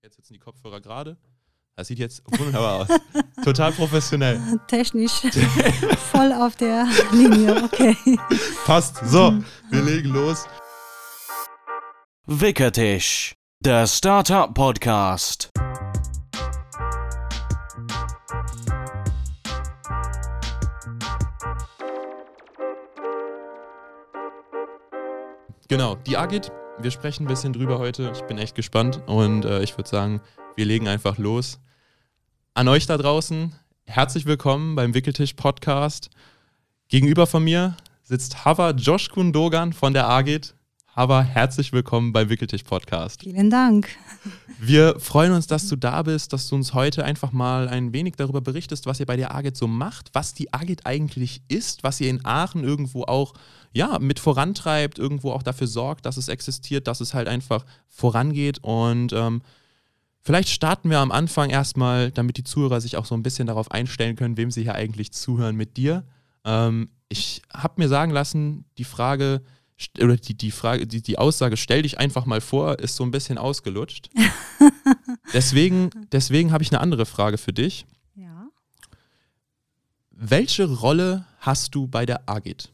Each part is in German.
Jetzt sitzen die Kopfhörer gerade. Das sieht jetzt wunderbar aus. Total professionell. Technisch voll auf der Linie, okay. Passt. So, wir legen los. Wickertisch, der Startup-Podcast. Genau, die Agit. Wir sprechen ein bisschen drüber heute. Ich bin echt gespannt und ich würde sagen, wir legen einfach los. An euch da draußen, herzlich willkommen beim Wickeltisch-Podcast. Gegenüber von mir sitzt Hava Joshkun Dogan von der Agit. Hava, herzlich willkommen beim Wickeltisch-Podcast. Vielen Dank. Wir freuen uns, dass du da bist, dass du uns heute einfach mal ein wenig darüber berichtest, was ihr bei der Agit so macht, was die Agit eigentlich ist, was ihr in Aachen irgendwo auch mit vorantreibt, irgendwo auch dafür sorgt, dass es existiert, dass es halt einfach vorangeht. Und vielleicht starten wir am Anfang erstmal, damit die Zuhörer sich auch so ein bisschen darauf einstellen können, wem sie hier eigentlich zuhören, mit dir. Ich habe mir sagen lassen, die Frage oder die Aussage, stell dich einfach mal vor, ist so ein bisschen ausgelutscht. Deswegen habe ich eine andere Frage für dich. Ja. Welche Rolle hast du bei der Agit?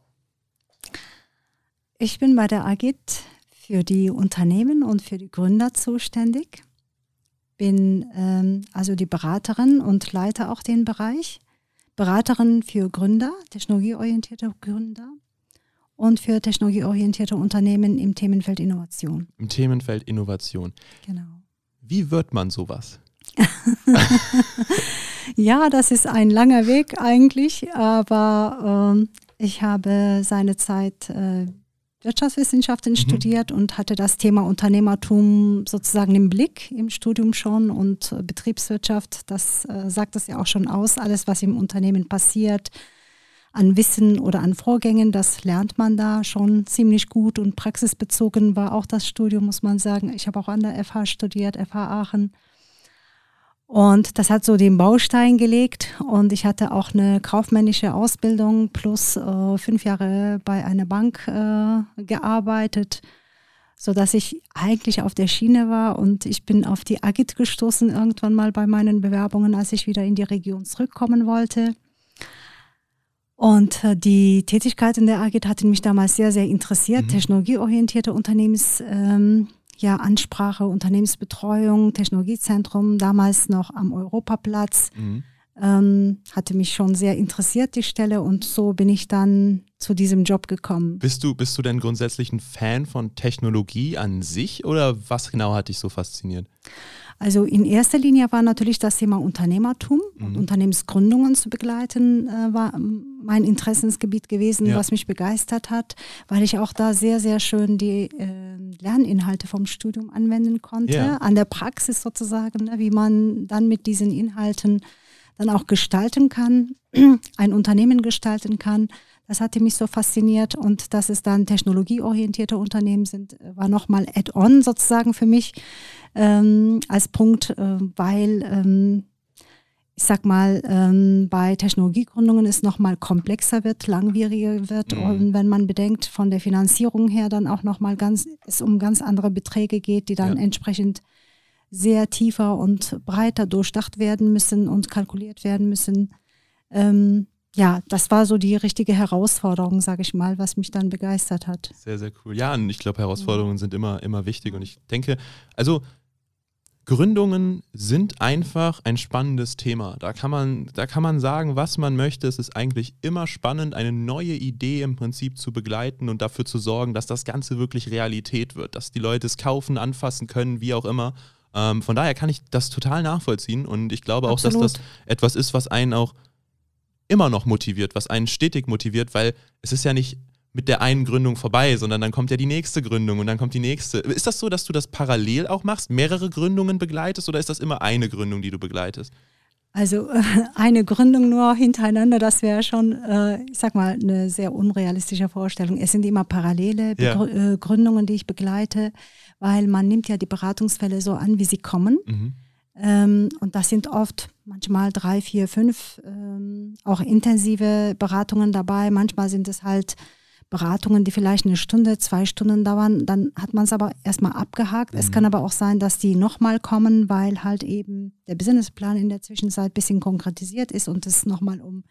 Ich bin bei der Agit für die Unternehmen und für die Gründer zuständig. Bin also die Beraterin und leite auch den Bereich. Beraterin für Gründer, technologieorientierte Gründer und für technologieorientierte Unternehmen im Themenfeld Innovation. Im Themenfeld Innovation. Genau. Wie wird man sowas? Ja, das ist ein langer Weg eigentlich, aber ich habe seinerzeit Wirtschaftswissenschaften studiert und hatte das Thema Unternehmertum sozusagen im Blick im Studium schon und Betriebswirtschaft, das sagt das ja auch schon aus, alles was im Unternehmen passiert, an Wissen oder an Vorgängen, das lernt man da schon ziemlich gut und praxisbezogen war auch das Studium, muss man sagen. Ich habe auch an der FH studiert, FH Aachen. Und das hat so den Baustein gelegt und ich hatte auch eine kaufmännische Ausbildung plus 5 Jahre bei einer Bank gearbeitet, sodass ich eigentlich auf der Schiene war und ich bin auf die Agit gestoßen irgendwann mal bei meinen Bewerbungen, als ich wieder in die Region zurückkommen wollte. Und die Tätigkeit in der Agit hatte mich damals sehr, sehr interessiert, technologieorientierte Ansprache, Unternehmensbetreuung, Technologiezentrum, damals noch am Europaplatz. Hatte mich schon sehr interessiert, die Stelle, und so bin ich dann zu diesem Job gekommen. Bist du denn grundsätzlich ein Fan von Technologie an sich oder was genau hat dich so fasziniert? Also in erster Linie war natürlich das Thema Unternehmertum und Unternehmensgründungen zu begleiten, war mein Interessensgebiet gewesen, was mich begeistert hat, weil ich auch da sehr, sehr schön die Lerninhalte vom Studium anwenden konnte, an der Praxis sozusagen, wie man dann mit diesen Inhalten dann auch gestalten kann, ein Unternehmen gestalten kann. Das hatte mich so fasziniert, und dass es dann technologieorientierte Unternehmen sind, war nochmal Add-on sozusagen für mich als Punkt, weil ich sag mal, bei Technologiegründungen es nochmal komplexer wird, langwieriger wird, und wenn man bedenkt, von der Finanzierung her dann auch nochmal es um ganz andere Beträge geht, die dann entsprechend sehr tiefer und breiter durchdacht werden müssen und kalkuliert werden müssen. Das war so die richtige Herausforderung, sage ich mal, was mich dann begeistert hat. Sehr, sehr cool. Ja, und ich glaube, Herausforderungen sind immer wichtig, und ich denke, also Gründungen sind einfach ein spannendes Thema. Da kann man sagen, was man möchte. Es ist eigentlich immer spannend, eine neue Idee im Prinzip zu begleiten und dafür zu sorgen, dass das Ganze wirklich Realität wird, dass die Leute es kaufen, anfassen können, wie auch immer. Von daher kann ich das total nachvollziehen, und ich glaube auch, dass das etwas ist, was einen auch immer noch motiviert, was einen stetig motiviert, weil es ist ja nicht mit der einen Gründung vorbei, sondern dann kommt ja die nächste Gründung und dann kommt die nächste. Ist das so, dass du das parallel auch machst, mehrere Gründungen begleitest, oder ist das immer eine Gründung, die du begleitest? Also eine Gründung nur hintereinander, das wäre schon, ich sag mal, eine sehr unrealistische Vorstellung. Es sind immer parallele Gründungen, die ich begleite, weil man nimmt ja die Beratungsfälle so an, wie sie kommen. Und das sind oft manchmal 3, 4, 5 auch intensive Beratungen dabei. Manchmal sind es halt Beratungen, die vielleicht 1 Stunde, 2 Stunden dauern, dann hat man es aber erstmal abgehakt. Es kann aber auch sein, dass die nochmal kommen, weil halt eben der Businessplan in der Zwischenzeit ein bisschen konkretisiert ist und es nochmal um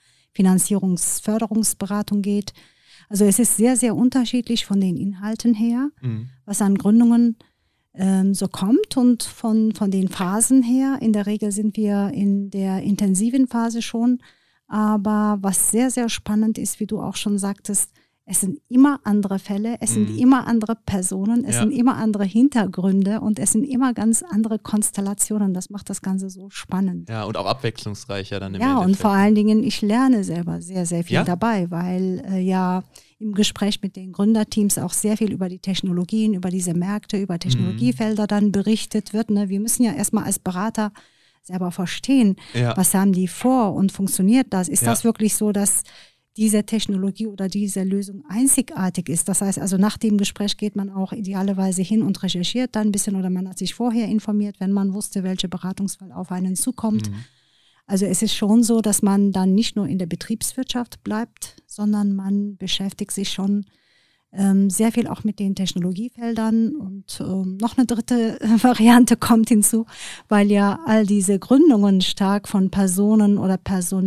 Finanzierungsförderungsberatung geht. Also es ist sehr, sehr unterschiedlich von den Inhalten her, was an Gründungen so kommt und von den Phasen her. In der Regel sind wir in der intensiven Phase schon, aber was sehr, sehr spannend ist, wie du auch schon sagtest, es sind immer andere Fälle, es sind immer andere Personen, es sind immer andere Hintergründe und es sind immer ganz andere Konstellationen. Das macht das Ganze so spannend. Ja, und auch abwechslungsreicher dann im Ja, Endeffekt. und vor allen Dingen, ich lerne selber sehr, sehr viel dabei, weil im Gespräch mit den Gründerteams auch sehr viel über die Technologien, über diese Märkte, über Technologiefelder dann berichtet wird. Ne? Wir müssen ja erstmal als Berater selber verstehen, was haben die vor und funktioniert das? Ist das wirklich so, dass diese Technologie oder diese Lösung einzigartig ist? Das heißt, also nach dem Gespräch geht man auch idealerweise hin und recherchiert dann ein bisschen oder man hat sich vorher informiert, wenn man wusste, welcher Beratungsfall auf einen zukommt. Also es ist schon so, dass man dann nicht nur in der Betriebswirtschaft bleibt, sondern man beschäftigt sich schon sehr viel auch mit den Technologiefeldern und noch eine dritte Variante kommt hinzu, weil ja all diese Gründungen stark von Personen oder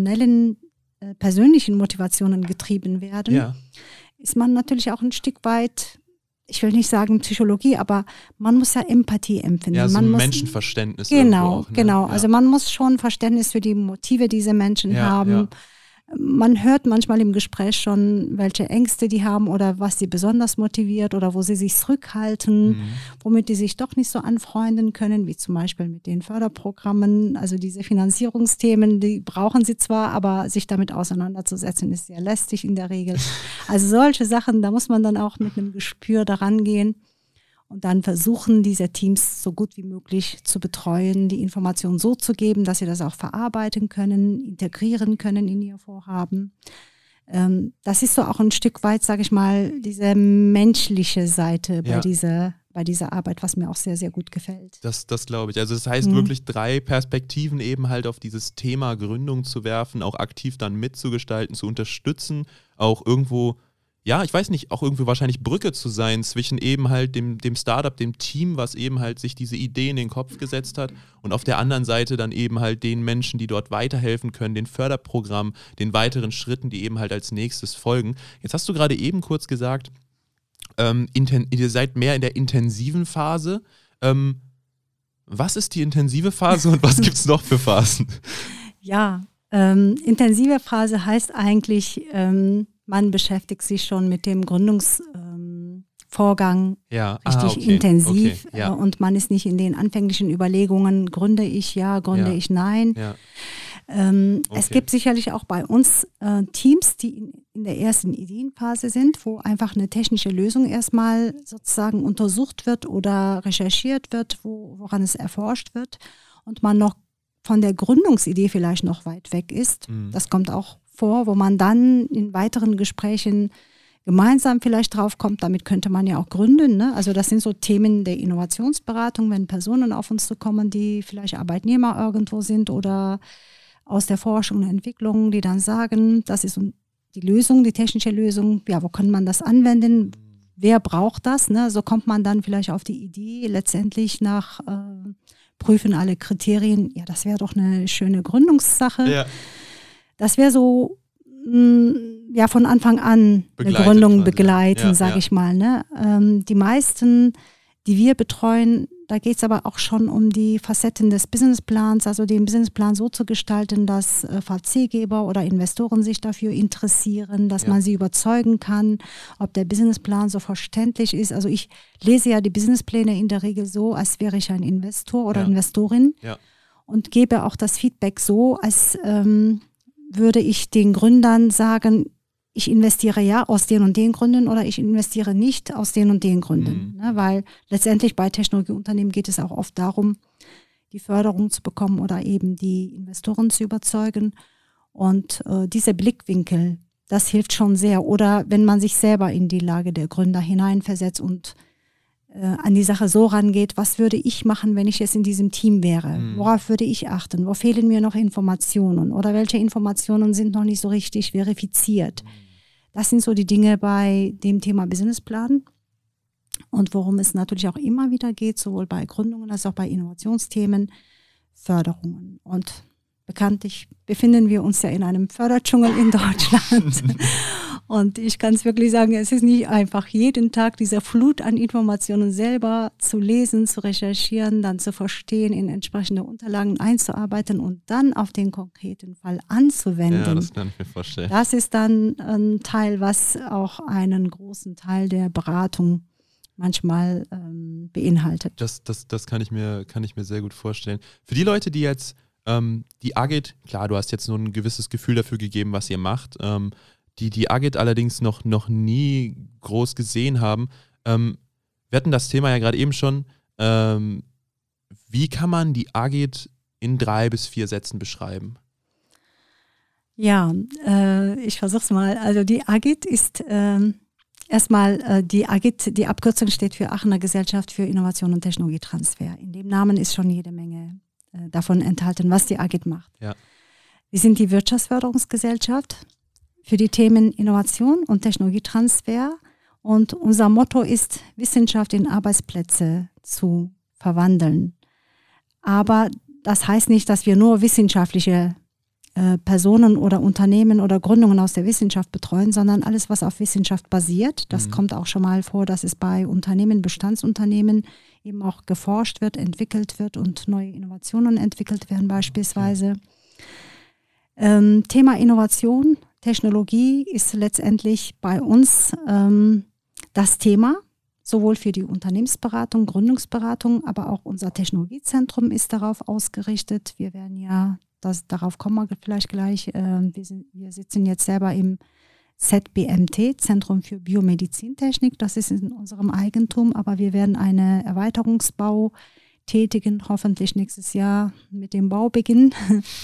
persönlichen Motivationen getrieben werden, ist man natürlich auch ein Stück weit, ich will nicht sagen Psychologie, aber man muss ja Empathie empfinden. Ja, so man ein muss, Menschenverständnis. Genau, auch, ne? genau. Also man muss schon Verständnis für die Motive dieser Menschen haben. Ja. Man hört manchmal im Gespräch schon, welche Ängste die haben oder was sie besonders motiviert oder wo sie sich zurückhalten, womit die sich doch nicht so anfreunden können, wie zum Beispiel mit den Förderprogrammen. Also diese Finanzierungsthemen, die brauchen sie zwar, aber sich damit auseinanderzusetzen, ist sehr lästig in der Regel. Also solche Sachen, da muss man dann auch mit einem Gespür daran gehen. Und dann versuchen diese Teams so gut wie möglich zu betreuen, die Informationen so zu geben, dass sie das auch verarbeiten können, integrieren können in ihr Vorhaben. Das ist so auch ein Stück weit, sage ich mal, diese menschliche Seite bei dieser Arbeit, was mir auch sehr, sehr gut gefällt. Das glaube ich. Also das heißt wirklich 3 Perspektiven eben halt auf dieses Thema Gründung zu werfen, auch aktiv dann mitzugestalten, zu unterstützen, auch irgendwo, ja, ich weiß nicht, auch irgendwie wahrscheinlich Brücke zu sein zwischen eben halt dem Startup, dem Team, was eben halt sich diese Idee in den Kopf gesetzt hat und auf der anderen Seite dann eben halt den Menschen, die dort weiterhelfen können, den Förderprogramm, den weiteren Schritten, die eben halt als nächstes folgen. Jetzt hast du gerade eben kurz gesagt, ihr seid mehr in der intensiven Phase. Was ist die intensive Phase und was gibt es noch für Phasen? Ja, intensive Phase heißt eigentlich, man beschäftigt sich schon mit dem Gründungsvorgang richtig intensiv und man ist nicht in den anfänglichen Überlegungen, gründe ich gründe ich nein. Ja. Es gibt sicherlich auch bei uns Teams, die in der ersten Ideenphase sind, wo einfach eine technische Lösung erstmal sozusagen untersucht wird oder recherchiert wird, woran es erforscht wird und man noch von der Gründungsidee vielleicht noch weit weg ist. Das kommt auch vor, wo man dann in weiteren Gesprächen gemeinsam vielleicht drauf kommt, damit könnte man ja auch gründen. Ne? Also das sind so Themen der Innovationsberatung, wenn Personen auf uns zukommen, die vielleicht Arbeitnehmer irgendwo sind oder aus der Forschung und Entwicklung, die dann sagen, das ist die Lösung, die technische Lösung, ja, wo kann man das anwenden? Wer braucht das? Ne? So kommt man dann vielleicht auf die Idee, letztendlich nach prüfen alle Kriterien, ja, das wäre doch eine schöne Gründungssache. Ja. Das wäre so, von Anfang an eine Gründung begleiten, sage ich mal. Ne? Die meisten, die wir betreuen, da geht es aber auch schon um die Facetten des Businessplans, also den Businessplan so zu gestalten, dass VC-Geber oder Investoren sich dafür interessieren, dass man sie überzeugen kann, ob der Businessplan so verständlich ist. Also ich lese ja die Businesspläne in der Regel so, als wäre ich ein Investor oder Investorin und gebe auch das Feedback so, als würde ich den Gründern sagen, ich investiere ja aus den und den Gründen oder ich investiere nicht aus den und den Gründen. Ne? Weil letztendlich bei Technologieunternehmen geht es auch oft darum, die Förderung zu bekommen oder eben die Investoren zu überzeugen. Und dieser Blickwinkel, das hilft schon sehr. Oder wenn man sich selber in die Lage der Gründer hineinversetzt und an die Sache so rangeht, was würde ich machen, wenn ich jetzt in diesem Team wäre? Worauf würde ich achten? Wo fehlen mir noch Informationen? Oder welche Informationen sind noch nicht so richtig verifiziert? Das sind so die Dinge bei dem Thema Businessplan. Und worum es natürlich auch immer wieder geht, sowohl bei Gründungen als auch bei Innovationsthemen, Förderungen. Und bekanntlich befinden wir uns ja in einem Förderdschungel in Deutschland. Und ich kann es wirklich sagen, es ist nicht einfach, jeden Tag diese Flut an Informationen selber zu lesen, zu recherchieren, dann zu verstehen, in entsprechende Unterlagen einzuarbeiten und dann auf den konkreten Fall anzuwenden. Ja, das kann ich mir vorstellen. Das ist dann ein Teil, was auch einen großen Teil der Beratung manchmal beinhaltet. Das kann ich mir sehr gut vorstellen. Für die Leute, die jetzt die Agit, klar, du hast jetzt nur ein gewisses Gefühl dafür gegeben, was ihr macht, die Agit allerdings noch nie groß gesehen haben. Wir hatten das Thema ja gerade eben schon. Wie kann man die Agit in 3 bis 4 Sätzen beschreiben? Ja, ich versuche es mal. Also die Agit ist erstmal, die Agit, die Abkürzung steht für Aachener Gesellschaft für Innovation und Technologietransfer. In dem Namen ist schon jede Menge davon enthalten, was die Agit macht. Ja. Wir sind die Wirtschaftsförderungsgesellschaft für die Themen Innovation und Technologietransfer. Und unser Motto ist, Wissenschaft in Arbeitsplätze zu verwandeln. Aber das heißt nicht, dass wir nur wissenschaftliche Personen oder Unternehmen oder Gründungen aus der Wissenschaft betreuen, sondern alles, was auf Wissenschaft basiert. Das kommt auch schon mal vor, dass es bei Unternehmen, Bestandsunternehmen eben auch geforscht wird, entwickelt wird und neue Innovationen entwickelt werden beispielsweise. Thema Innovation, Technologie ist letztendlich bei uns das Thema, sowohl für die Unternehmensberatung, Gründungsberatung, aber auch unser Technologiezentrum ist darauf ausgerichtet. Wir werden ja, darauf kommen wir vielleicht gleich, wir sitzen jetzt selber im ZBMT, Zentrum für Biomedizintechnik, das ist in unserem Eigentum, aber wir werden einen Erweiterungsbau tätigen, hoffentlich nächstes Jahr mit dem Bau beginnen.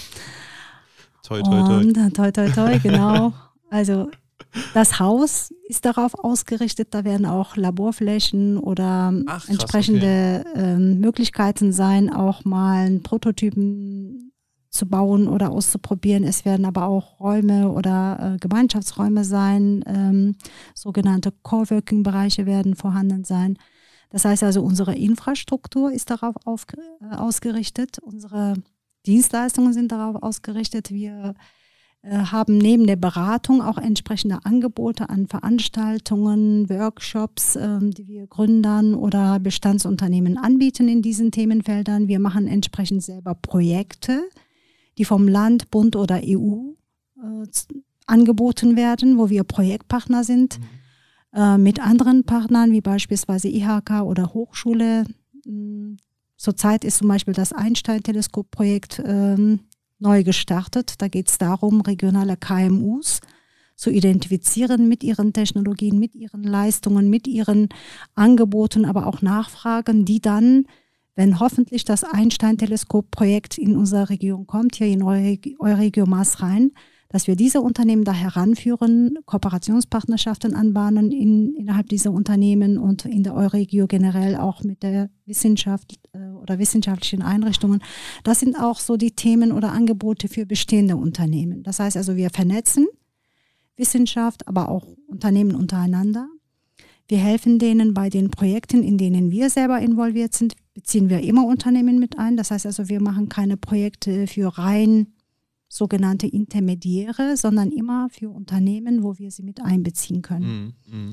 Toi, toi, toi. Und, toi, toi, toi, genau. Also das Haus ist darauf ausgerichtet, da werden auch Laborflächen oder krass, entsprechende Möglichkeiten sein, auch mal Prototypen zu bauen oder auszuprobieren. Es werden aber auch Räume oder Gemeinschaftsräume sein, sogenannte Coworking-Bereiche werden vorhanden sein. Das heißt also, unsere Infrastruktur ist darauf ausgerichtet, unsere Dienstleistungen sind darauf ausgerichtet. Wir haben neben der Beratung auch entsprechende Angebote an Veranstaltungen, Workshops, die wir Gründern oder Bestandsunternehmen anbieten in diesen Themenfeldern. Wir machen entsprechend selber Projekte, die vom Land, Bund oder EU angeboten werden, wo wir Projektpartner sind, mit anderen Partnern wie beispielsweise IHK oder Hochschule. Zurzeit ist zum Beispiel das Einstein-Teleskop-Projekt neu gestartet. Da geht es darum, regionale KMUs zu identifizieren mit ihren Technologien, mit ihren Leistungen, mit ihren Angeboten, aber auch Nachfragen, die dann, wenn hoffentlich das Einstein-Teleskop-Projekt in unsere Region kommt, hier in Euregio Maas-Rhein, dass wir diese Unternehmen da heranführen, Kooperationspartnerschaften anbahnen innerhalb dieser Unternehmen und in der Euregio generell auch mit der Wissenschaft oder wissenschaftlichen Einrichtungen. Das sind auch so die Themen oder Angebote für bestehende Unternehmen. Das heißt also, wir vernetzen Wissenschaft, aber auch Unternehmen untereinander. Wir helfen denen bei den Projekten, in denen wir selber involviert sind, beziehen wir immer Unternehmen mit ein. Das heißt also, wir machen keine Projekte für rein sogenannte Intermediäre, sondern immer für Unternehmen, wo wir sie mit einbeziehen können.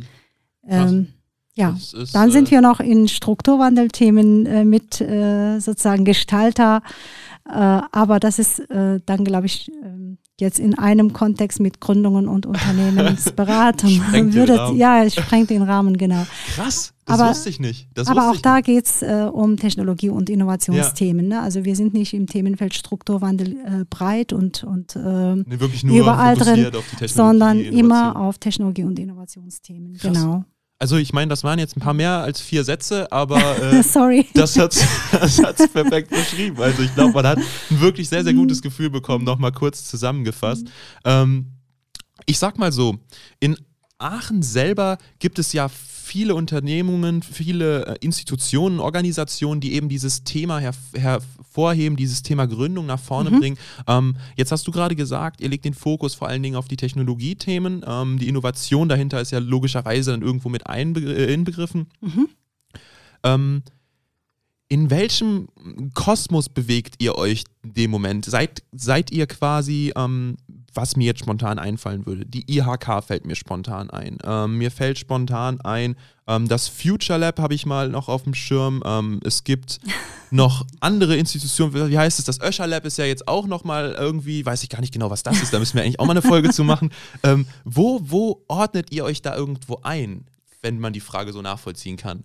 Ja, dann sind wir noch in Strukturwandelthemen mit sozusagen Gestalter, aber das ist dann, glaube ich, jetzt in einem Kontext mit Gründungen und Unternehmensberatung. Es sprengt den Rahmen, genau. Krass, das wusste ich nicht. Aber auch da geht es um Technologie- und Innovationsthemen. Ja. Ne? Also wir sind nicht im Themenfeld Strukturwandel breit und wirklich nur überall drin, auf die Technologie, sondern Innovation. Immer auf Technologie- und Innovationsthemen. Krass. Genau. Also ich meine, das waren jetzt ein paar mehr als 4 Sätze, aber Sorry. Das hat's perfekt beschrieben. Also ich glaube, man hat ein wirklich sehr, sehr gutes Gefühl bekommen, nochmal kurz zusammengefasst. Ich sag mal so, in Aachen selber gibt es ja viele Unternehmungen, viele Institutionen, Organisationen, die eben dieses Thema hervorheben, dieses Thema Gründung nach vorne bringen. Jetzt hast du gerade gesagt, ihr legt den Fokus vor allen Dingen auf die Technologiethemen. Die Innovation dahinter ist ja logischerweise dann irgendwo mit inbegriffen. In welchem Kosmos bewegt ihr euch in dem Moment? Seid ihr quasi, was mir jetzt spontan einfallen würde, die IHK fällt mir spontan ein. Mir fällt spontan ein, das Future Lab habe ich mal noch auf dem Schirm. Es gibt noch andere Institutionen, wie heißt es? Das Öscher Lab ist ja jetzt auch nochmal irgendwie, weiß ich gar nicht genau, was das ist, da müssen wir eigentlich auch mal eine Folge zu machen. Wo ordnet ihr euch da irgendwo ein, wenn man die Frage so nachvollziehen kann?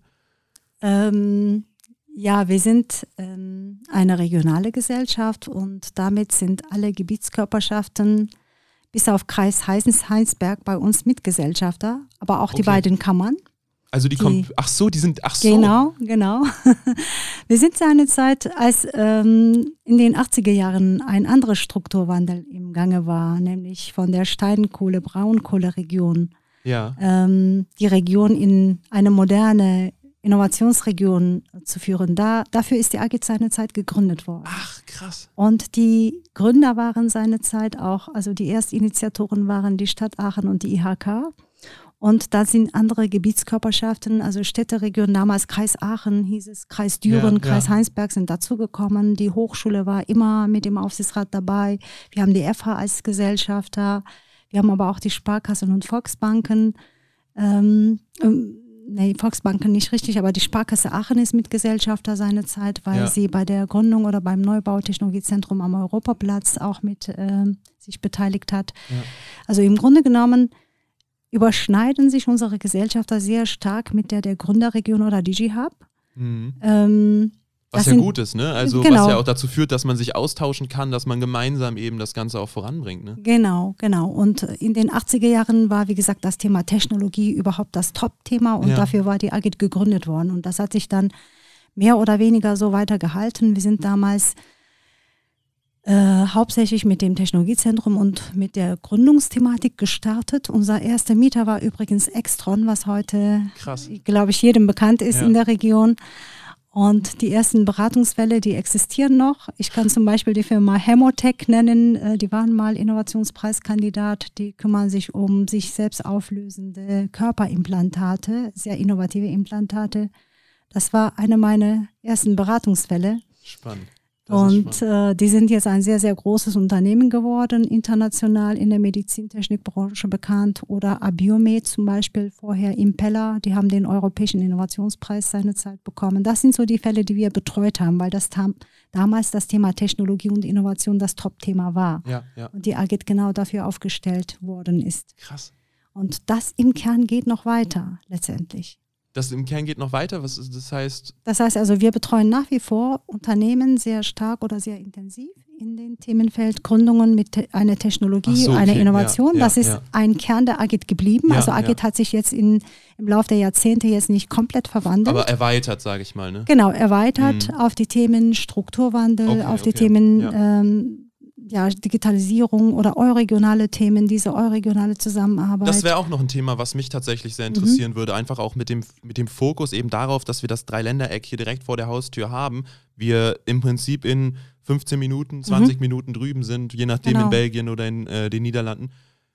Ja, wir sind eine regionale Gesellschaft und damit sind alle Gebietskörperschaften bis auf Kreis Heinsberg bei uns Mitgesellschafter, aber auch die beiden Kammern. Also die kommen, die sind. Genau. Wir sind seinerzeit, als in den 80er Jahren ein anderer Strukturwandel im Gange war, nämlich von der Steinkohle-Braunkohle-Region, die Region in eine moderne Innovationsregion zu führen. Dafür ist die AGIT seinerzeit gegründet worden. Ach, krass. Und die Gründer waren seinerzeit auch, also die Erstinitiatoren waren die Stadt Aachen und die IHK. Und da sind andere Gebietskörperschaften, also Städteregionen, damals Kreis Aachen hieß es, Kreis Düren, Kreis Heinsberg sind dazugekommen. Die Hochschule war immer mit dem Aufsichtsrat dabei. Wir haben die FH als Gesellschafter. Wir haben aber auch die Sparkassen und Volksbanken. Volksbanken nicht richtig, aber die Sparkasse Aachen ist Mitgesellschafter seinerzeit, weil sie bei der Gründung oder beim Neubautechnologiezentrum am Europaplatz auch mit sich beteiligt hat. Ja. Also im Grunde genommen überschneiden sich unsere Gesellschafter sehr stark mit der Gründerregion oder DigiHub. Was ja gut ist, ne? Also was ja auch dazu führt, dass man sich austauschen kann, dass man gemeinsam eben das Ganze auch voranbringt, ne? Genau. Und in den 80er Jahren war, wie gesagt, das Thema Technologie überhaupt das Top-Thema und dafür war die AGIT gegründet worden. Und das hat sich dann mehr oder weniger so weitergehalten. Wir sind damals hauptsächlich mit dem Technologiezentrum und mit der Gründungsthematik gestartet. Unser erster Mieter war übrigens Extron, was heute, glaube ich, jedem bekannt ist in der Region. Und die ersten Beratungsfälle, die existieren noch. Ich kann zum Beispiel die Firma Hemotech nennen. Die waren mal Innovationspreiskandidat. Die kümmern sich um sich selbst auflösende Körperimplantate, sehr innovative Implantate. Das war eine meiner ersten Beratungsfälle. Spannend. Und die sind jetzt ein sehr, sehr großes Unternehmen geworden, international in der Medizintechnikbranche bekannt. Oder Abiomed zum Beispiel, vorher Impeller, die haben den Europäischen Innovationspreis seinerzeit bekommen. Das sind so die Fälle, die wir betreut haben, weil das damals das Thema Technologie und Innovation das Top-Thema war. Ja. Und die AGIT genau dafür aufgestellt worden ist. Krass. Und das im Kern geht noch weiter letztendlich. Das im Kern geht noch weiter? Was ist, das heißt? Das heißt also, wir betreuen nach wie vor Unternehmen sehr stark oder sehr intensiv in den Themenfeld Gründungen mit einer Technologie, einer Innovation. Das ist ein Kern der AGIT geblieben. Also AGIT hat sich jetzt im Laufe der Jahrzehnte jetzt nicht komplett verwandelt. Aber erweitert, sage ich mal, ne? Genau, erweitert auf die Themen Strukturwandel, auf die Themen Digitalisierung oder euregionale Themen, diese euregionale Zusammenarbeit. Das wäre auch noch ein Thema, was mich tatsächlich sehr interessieren würde, einfach auch mit dem Fokus eben darauf, dass wir das Dreiländereck hier direkt vor der Haustür haben. Wir im Prinzip in 15 Minuten, 20 Minuten drüben sind, je nachdem in Belgien oder in den Niederlanden.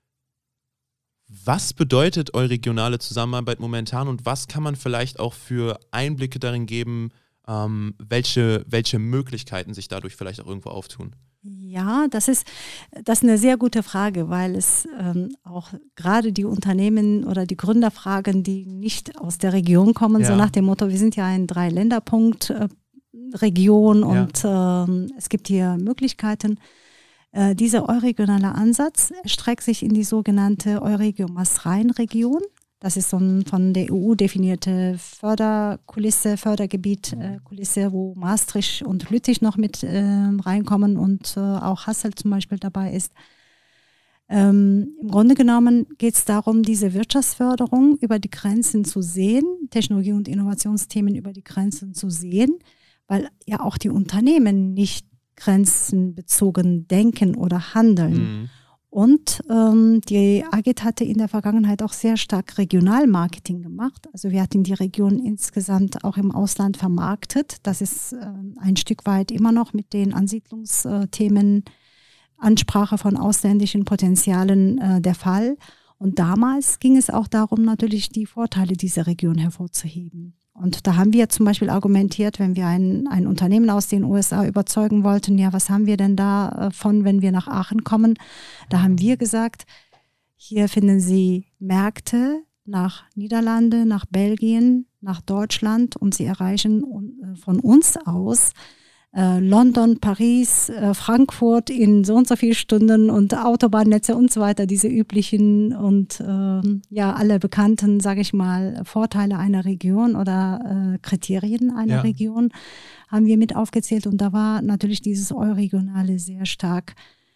Was bedeutet euregionale Zusammenarbeit momentan und was kann man vielleicht auch für Einblicke darin geben, welche Möglichkeiten sich dadurch vielleicht auch irgendwo auftun? Ja, das ist eine sehr gute Frage, weil es auch gerade die Unternehmen oder die Gründer fragen, die nicht aus der Region kommen, so nach dem Motto, wir sind ja ein Dreiländerpunkt Region und es gibt hier Möglichkeiten. Dieser euregionale Ansatz streckt sich in die sogenannte Euregio-Maas-Rhein-Region. Das ist so eine von der EU definierte Fördergebiet, wo Maastricht und Lüttich noch mit reinkommen und auch Hasselt zum Beispiel dabei ist. Im Grunde genommen geht es darum, diese Wirtschaftsförderung über die Grenzen zu sehen, Technologie- und Innovationsthemen über die Grenzen zu sehen, weil ja auch die Unternehmen nicht grenzenbezogen denken oder handeln. Und die Agit hatte in der Vergangenheit auch sehr stark Regionalmarketing gemacht. Also wir hatten die Region insgesamt auch im Ausland vermarktet. Das ist ein Stück weit immer noch mit den Ansiedlungsthemen, Ansprache von ausländischen Potenzialen der Fall. Und damals ging es auch darum, natürlich die Vorteile dieser Region hervorzuheben. Und da haben wir zum Beispiel argumentiert, wenn wir ein Unternehmen aus den USA überzeugen wollten, ja, was haben wir denn davon, wenn wir nach Aachen kommen? Da haben wir gesagt, hier finden Sie Märkte nach Niederlande, nach Belgien, nach Deutschland und Sie erreichen von uns aus London, Paris, Frankfurt in so und so viele Stunden und Autobahnnetze und so weiter, diese üblichen und alle bekannten, sage ich mal, Vorteile einer Region oder Kriterien einer Region haben wir mit aufgezählt und da war natürlich dieses Euregionale sehr stark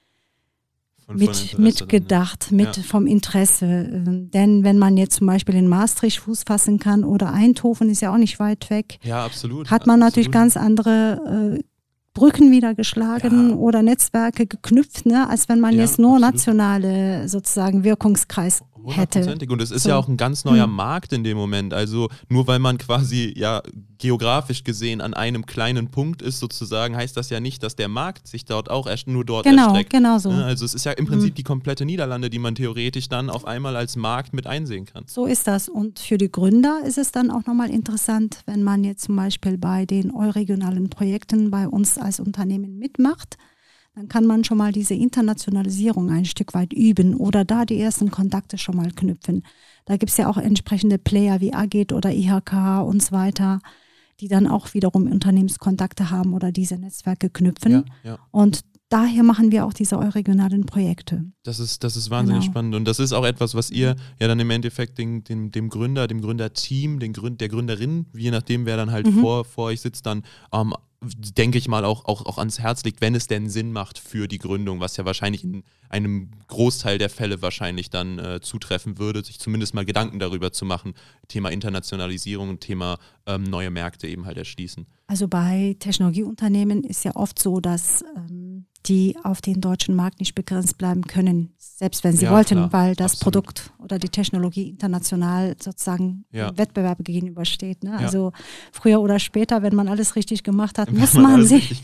mitgedacht, vom Interesse. Denn wenn man jetzt zum Beispiel in Maastricht Fuß fassen kann oder Eindhoven ist ja auch nicht weit weg, hat man natürlich ganz andere Brücken wieder geschlagen oder Netzwerke geknüpft, ne, als wenn man jetzt nur nationale sozusagen Wirkungskreis hätte. Und es ist ja auch ein ganz neuer Markt in dem Moment. Also nur weil man quasi geografisch gesehen an einem kleinen Punkt ist sozusagen, heißt das ja nicht, dass der Markt sich dort auch nur dort erstreckt. Genau so. Also es ist ja im Prinzip die komplette Niederlande, die man theoretisch dann auf einmal als Markt mit einsehen kann. So ist das. Und für die Gründer ist es dann auch nochmal interessant, wenn man jetzt zum Beispiel bei den euregionalen Projekten bei uns als Unternehmen mitmacht, dann kann man schon mal diese Internationalisierung ein Stück weit üben oder da die ersten Kontakte schon mal knüpfen. Da gibt es ja auch entsprechende Player wie Agit oder IHK und so weiter, die dann auch wiederum Unternehmenskontakte haben oder diese Netzwerke knüpfen. Und daher machen wir auch diese euregionalen Projekte. Das ist wahnsinnig spannend und das ist auch etwas, was ihr ja dann im Endeffekt dem Gründer, dem Gründerteam, der Gründerin, je nachdem wer dann halt vor euch sitzt, dann denke ich mal auch ans Herz liegt, wenn es denn Sinn macht für die Gründung, was ja wahrscheinlich in einem Großteil der Fälle wahrscheinlich dann zutreffen würde, sich zumindest mal Gedanken darüber zu machen, Thema Internationalisierung und Thema neue Märkte eben halt erschließen. Also bei Technologieunternehmen ist ja oft so, dass die auf den deutschen Markt nicht begrenzt bleiben können, selbst wenn sie wollten, weil das Produkt oder die Technologie international sozusagen Wettbewerb gegenübersteht. Ne? Also früher oder später, wenn man alles richtig gemacht hat, muss man sich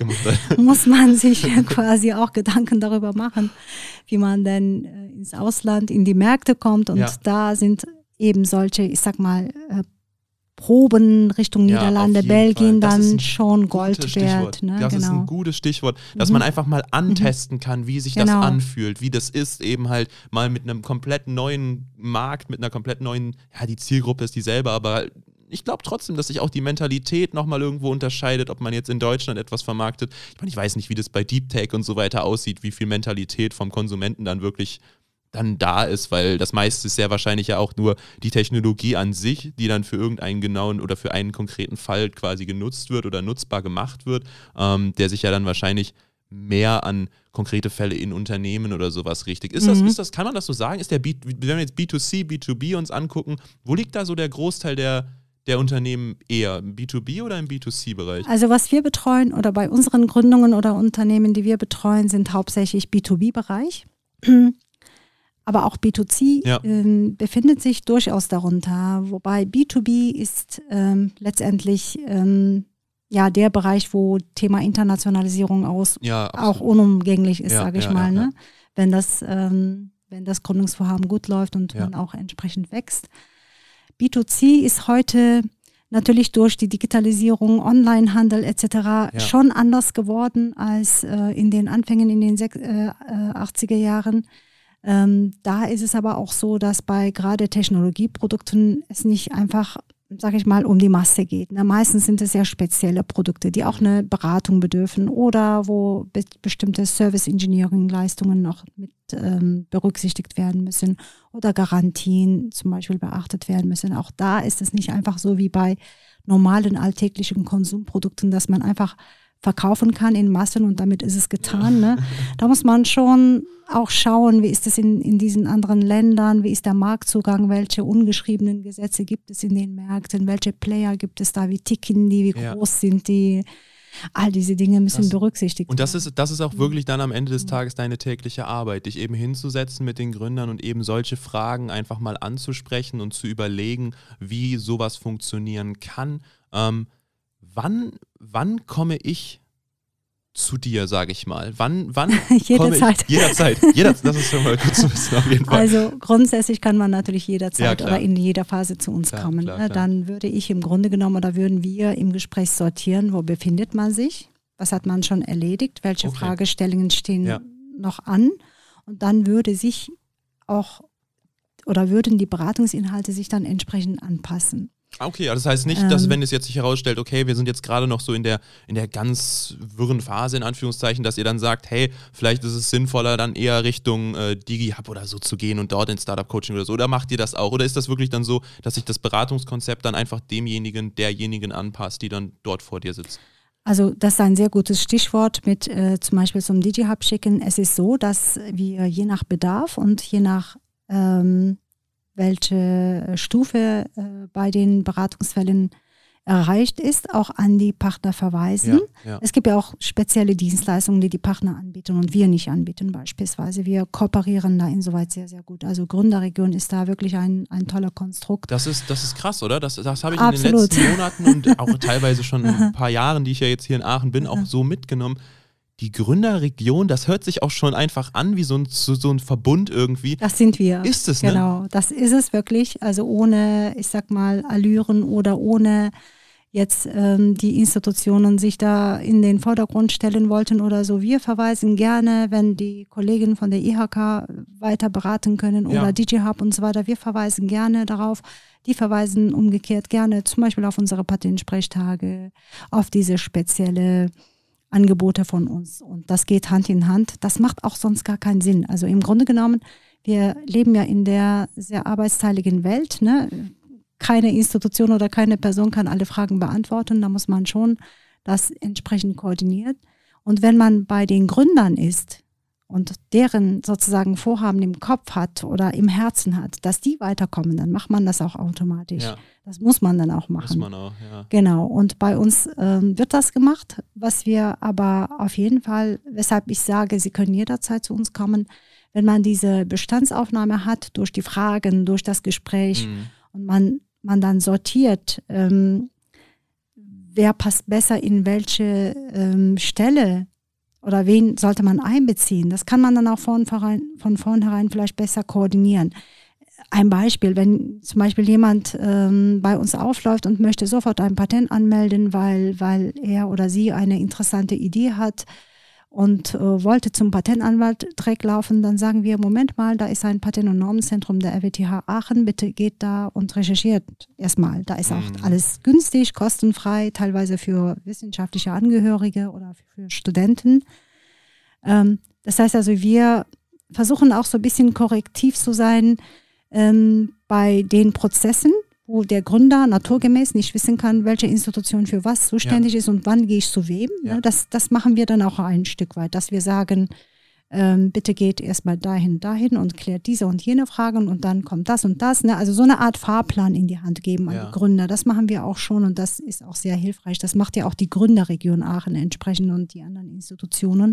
quasi auch Gedanken darüber machen, wie man denn ins Ausland, in die Märkte kommt und da sind eben solche, ich sag mal, Proben Richtung Niederlande, Belgien dann schon Gold wert. Ne? Das ist ein gutes Stichwort, dass man einfach mal antesten kann, wie sich das anfühlt, wie das ist, eben halt mal mit einem komplett neuen Markt, mit einer komplett neuen, die Zielgruppe ist dieselbe, aber ich glaube trotzdem, dass sich auch die Mentalität nochmal irgendwo unterscheidet, ob man jetzt in Deutschland etwas vermarktet. Ich weiß nicht, wie das bei Deep Tech und so weiter aussieht, wie viel Mentalität vom Konsumenten dann wirklich dann da ist, weil das meiste ist sehr wahrscheinlich ja auch nur die Technologie an sich, die dann für irgendeinen genauen oder für einen konkreten Fall quasi genutzt wird oder nutzbar gemacht wird, der sich ja dann wahrscheinlich mehr an konkrete Fälle in Unternehmen oder sowas richtet. Ist das, kann man das so sagen? Wenn wir jetzt B2C, B2B uns angucken, wo liegt da so der Großteil der Unternehmen eher? Im B2B oder im B2C-Bereich? Also was wir betreuen oder bei unseren Gründungen oder Unternehmen, die wir betreuen, sind hauptsächlich B2B-Bereich. Aber auch B2C befindet sich durchaus darunter, wobei B2B ist letztendlich der Bereich, wo Thema Internationalisierung auch unumgänglich ist, sage ich mal. Ne? Wenn das Gründungsvorhaben gut läuft und man auch entsprechend wächst. B2C ist heute natürlich durch die Digitalisierung, Onlinehandel etc. schon anders geworden als in den Anfängen in den 80er Jahren. Da ist es aber auch so, dass bei gerade Technologieprodukten es nicht einfach, sage ich mal, um die Masse geht. Ne? Meistens sind es ja spezielle Produkte, die auch eine Beratung bedürfen oder wo bestimmte Service-Engineering-Leistungen noch mit berücksichtigt werden müssen oder Garantien zum Beispiel beachtet werden müssen. Auch da ist es nicht einfach so wie bei normalen alltäglichen Konsumprodukten, dass man einfach verkaufen kann in Massen und damit ist es getan. Ne? Da muss man schon auch schauen, wie ist es in diesen anderen Ländern, wie ist der Marktzugang, welche ungeschriebenen Gesetze gibt es in den Märkten, welche Player gibt es da, wie ticken die, wie groß sind die. All diese Dinge müssen berücksichtigt werden. Und das ist auch wirklich dann am Ende des Tages deine tägliche Arbeit, dich eben hinzusetzen mit den Gründern und eben solche Fragen einfach mal anzusprechen und zu überlegen, wie sowas funktionieren kann. Wann komme ich zu dir, sage ich mal? Wann jederzeit. Jederzeit. Das ist schon mal gut zu wissen auf jeden Fall. Also grundsätzlich kann man natürlich jederzeit oder in jeder Phase zu uns kommen. Klar. Dann würde ich im Grunde genommen oder würden wir im Gespräch sortieren, wo befindet man sich, was hat man schon erledigt, welche Fragestellungen stehen noch an, und dann würden die Beratungsinhalte sich dann entsprechend anpassen. Okay, also das heißt nicht, dass wenn es jetzt sich herausstellt, okay, wir sind jetzt gerade noch so in der ganz wirren Phase, in Anführungszeichen, dass ihr dann sagt, hey, vielleicht ist es sinnvoller, dann eher Richtung DigiHub oder so zu gehen und dort in Startup-Coaching oder so. Oder macht ihr das auch? Oder ist das wirklich dann so, dass sich das Beratungskonzept dann einfach derjenigen anpasst, die dann dort vor dir sitzt? Also das ist ein sehr gutes Stichwort mit zum Beispiel zum DigiHub schicken. Es ist so, dass wir je nach Bedarf und je nach welche Stufe bei den Beratungsfällen erreicht ist, auch an die Partner verweisen. Ja. Es gibt ja auch spezielle Dienstleistungen, die Partner anbieten und wir nicht anbieten beispielsweise. Wir kooperieren da insoweit sehr, sehr gut. Also Gründerregion ist da wirklich ein toller Konstrukt. Das ist krass, oder? Das habe ich Absolut. In den letzten Monaten und auch teilweise schon ein paar Jahren, die ich ja jetzt hier in Aachen bin, auch so mitgenommen. Die Gründerregion, das hört sich auch schon einfach an wie so ein Verbund irgendwie. Das sind wir. Ist es, ne? Genau, das ist es wirklich. Also ohne, ich sag mal, Allüren oder ohne jetzt die Institutionen sich da in den Vordergrund stellen wollten oder so. Wir verweisen gerne, wenn die Kollegen von der IHK weiter beraten können oder DigiHub und so weiter, wir verweisen gerne darauf. Die verweisen umgekehrt gerne zum Beispiel auf unsere Patentsprechtage, auf diese spezielle Angebote von uns, und das geht Hand in Hand. Das macht auch sonst gar keinen Sinn. Also im Grunde genommen, wir leben ja in der sehr arbeitsteiligen Welt, ne? Keine Institution oder keine Person kann alle Fragen beantworten, da muss man schon das entsprechend koordinieren. Und wenn man bei den Gründern ist und deren sozusagen Vorhaben im Kopf hat oder im Herzen hat, dass die weiterkommen, dann macht man das auch automatisch. Ja. Das muss man dann auch machen. Muss man auch, ja. Genau, und bei uns wird das gemacht, was wir aber auf jeden Fall, weshalb ich sage, Sie können jederzeit zu uns kommen, wenn man diese Bestandsaufnahme hat, durch die Fragen, durch das Gespräch und man dann sortiert, wer passt besser in welche Stelle oder wen sollte man einbeziehen. Das kann man dann auch von vornherein vielleicht besser koordinieren. Ein Beispiel, wenn zum Beispiel jemand bei uns aufläuft und möchte sofort ein Patent anmelden, weil er oder sie eine interessante Idee hat und wollte zum Patentanwalt direkt laufen, dann sagen wir, Moment mal, da ist ein Patent- und Normenzentrum der RWTH Aachen, bitte geht da und recherchiert erstmal. Da ist auch alles günstig, kostenfrei, teilweise für wissenschaftliche Angehörige oder für Studenten. Das heißt also, wir versuchen auch so ein bisschen korrektiv zu sein bei den Prozessen, wo der Gründer naturgemäß nicht wissen kann, welche Institution für was zuständig ist und wann gehe ich zu wem. Ja. Das machen wir dann auch ein Stück weit, dass wir sagen, bitte geht erstmal dahin und klärt diese und jene Fragen und dann kommt das und das. Ne? Also so eine Art Fahrplan in die Hand geben an die Gründer, das machen wir auch schon und das ist auch sehr hilfreich. Das macht ja auch die Gründerregion Aachen entsprechend und die anderen Institutionen.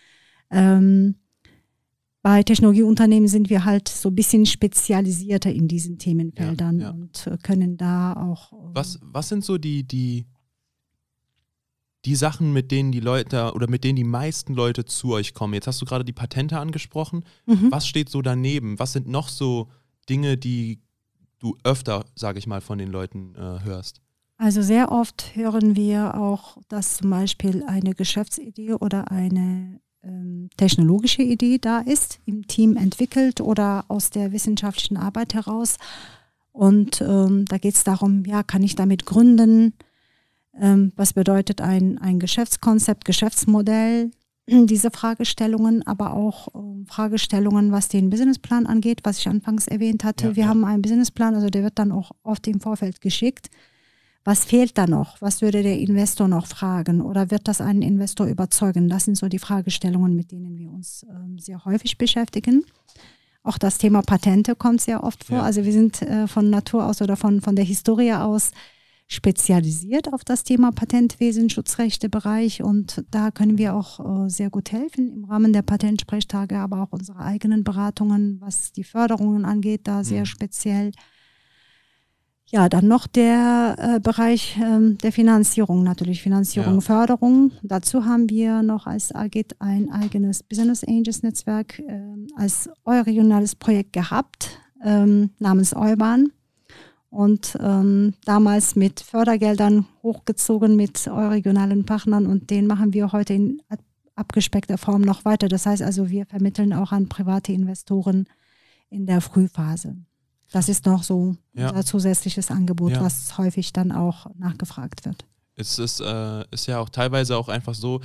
Bei Technologieunternehmen sind wir halt so ein bisschen spezialisierter in diesen Themenfeldern und können da auch. Was sind so die Sachen, mit denen die Leute oder mit denen die meisten Leute zu euch kommen? Jetzt hast du gerade die Patente angesprochen. Was steht so daneben? Was sind noch so Dinge, die du öfter, sage ich mal, von den Leuten hörst? Also sehr oft hören wir auch, dass zum Beispiel eine Geschäftsidee oder eine technologische Idee da ist, im Team entwickelt oder aus der wissenschaftlichen Arbeit heraus. Und da geht es darum, kann ich damit gründen? Was bedeutet ein Geschäftskonzept, Geschäftsmodell? Diese Fragestellungen, aber auch Fragestellungen, was den Businessplan angeht, was ich anfangs erwähnt hatte. Wir haben einen Businessplan, also der wird dann auch oft im Vorfeld geschickt. Was fehlt da noch? Was würde der Investor noch fragen? Oder wird das einen Investor überzeugen? Das sind so die Fragestellungen, mit denen wir uns sehr häufig beschäftigen. Auch das Thema Patente kommt sehr oft vor. Also wir sind von Natur aus oder von der Historie aus spezialisiert auf das Thema Patentwesen, Schutzrechtebereich und da können wir auch sehr gut helfen im Rahmen der Patentsprechtage, aber auch unsere eigenen Beratungen, was die Förderungen angeht, da sehr speziell. Ja, dann noch der Bereich der Finanzierung, natürlich Finanzierung, Förderung. Dazu haben wir noch als AGIT ein eigenes Business Angels Netzwerk als euregionales Projekt gehabt, namens EUBAN. Und damals mit Fördergeldern hochgezogen mit euregionalen Partnern und den machen wir heute in abgespeckter Form noch weiter. Das heißt also, wir vermitteln auch an private Investoren in der Frühphase. Das ist noch so unser zusätzliches Angebot, was häufig dann auch nachgefragt wird. Es ist ja auch teilweise auch einfach so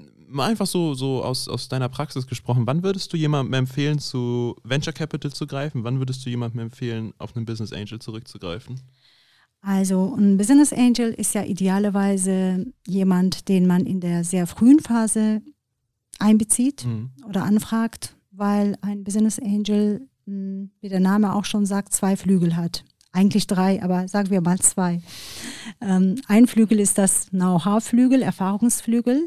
aus deiner Praxis gesprochen. Wann würdest du jemandem empfehlen, zu Venture Capital zu greifen? Wann würdest du jemandem empfehlen, auf einen Business Angel zurückzugreifen? Also ein Business Angel ist ja idealerweise jemand, den man in der sehr frühen Phase einbezieht oder anfragt, weil ein Business Angel, wie der Name auch schon sagt, 2 Flügel hat. Eigentlich 3, aber sagen wir mal 2. Ein Flügel ist das Know-how-Flügel, Erfahrungsflügel.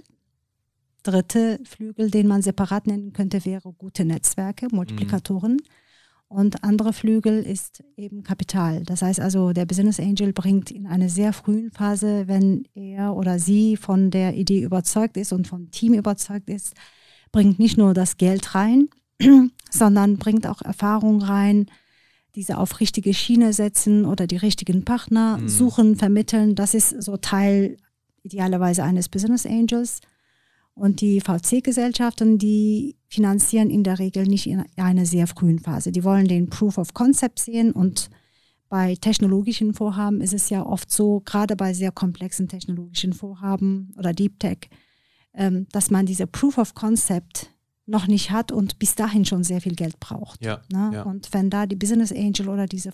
Dritte Flügel, den man separat nennen könnte, wäre gute Netzwerke, Multiplikatoren. Und andere Flügel ist eben Kapital. Das heißt also, der Business Angel bringt in einer sehr frühen Phase, wenn er oder sie von der Idee überzeugt ist und vom Team überzeugt ist, bringt nicht nur das Geld rein, sondern bringt auch Erfahrung rein, diese auf richtige Schiene setzen oder die richtigen Partner suchen, vermitteln. Das ist so Teil idealerweise eines Business Angels. Und die VC-Gesellschaften, die finanzieren in der Regel nicht in einer sehr frühen Phase. Die wollen den Proof of Concept sehen und bei technologischen Vorhaben ist es ja oft so, gerade bei sehr komplexen technologischen Vorhaben oder Deep Tech, dass man diese Proof of Concept noch nicht hat und bis dahin schon sehr viel Geld braucht. Ja, ne? ja. Und wenn da die Business Angel oder diese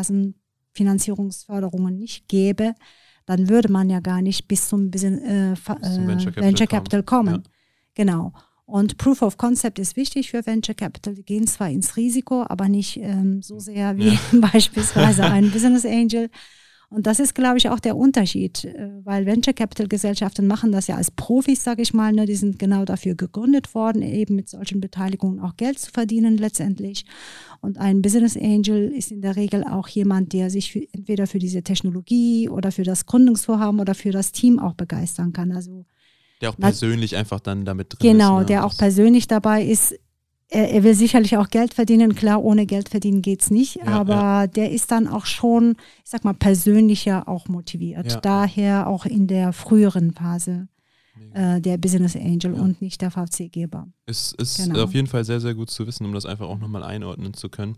Frühphasenfinanzierungsförderungen nicht gäbe, dann würde man ja gar nicht bis zum Venture Capital kommen. Ja. Genau. Und Proof of Concept ist wichtig für Venture Capital. Die gehen zwar ins Risiko, aber nicht so sehr wie beispielsweise ein Business Angel. Und das ist, glaube ich, auch der Unterschied, weil Venture Capital Gesellschaften machen das ja als Profis, sage ich mal. Ne? Die sind genau dafür gegründet worden, eben mit solchen Beteiligungen auch Geld zu verdienen letztendlich. Und ein Business Angel ist in der Regel auch jemand, der sich entweder für diese Technologie oder für das Gründungsvorhaben oder für das Team auch begeistern kann. Also der auch persönlich einfach dann damit drin ist. Genau, der auch persönlich dabei ist. Er will sicherlich auch Geld verdienen, klar, ohne Geld verdienen geht's nicht, aber der ist dann auch schon, ich sag mal, persönlicher auch motiviert. Ja. Daher auch in der früheren Phase der Business Angel und nicht der VC-Geber. Es ist auf jeden Fall sehr, sehr gut zu wissen, um das einfach auch nochmal einordnen zu können.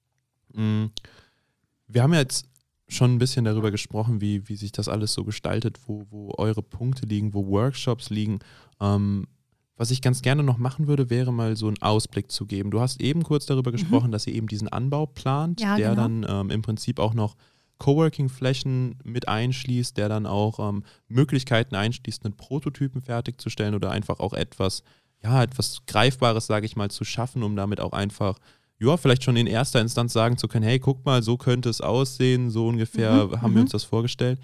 Wir haben ja jetzt schon ein bisschen darüber gesprochen, wie sich das alles so gestaltet, wo eure Punkte liegen, wo Workshops liegen. Was ich ganz gerne noch machen würde, wäre mal so einen Ausblick zu geben. Du hast eben kurz darüber gesprochen, dass ihr eben diesen Anbau plant, der dann im Prinzip auch noch Coworking-Flächen mit einschließt, der dann auch Möglichkeiten einschließt, einen Prototypen fertigzustellen oder einfach auch etwas Greifbares, sage ich mal, zu schaffen, um damit auch einfach, vielleicht schon in erster Instanz sagen zu können, hey, guck mal, so könnte es aussehen, so ungefähr haben wir uns das vorgestellt.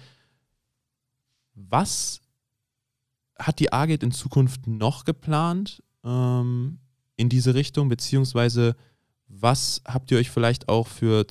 Was hat die AGIT in Zukunft noch geplant in diese Richtung, beziehungsweise was habt ihr euch vielleicht auch für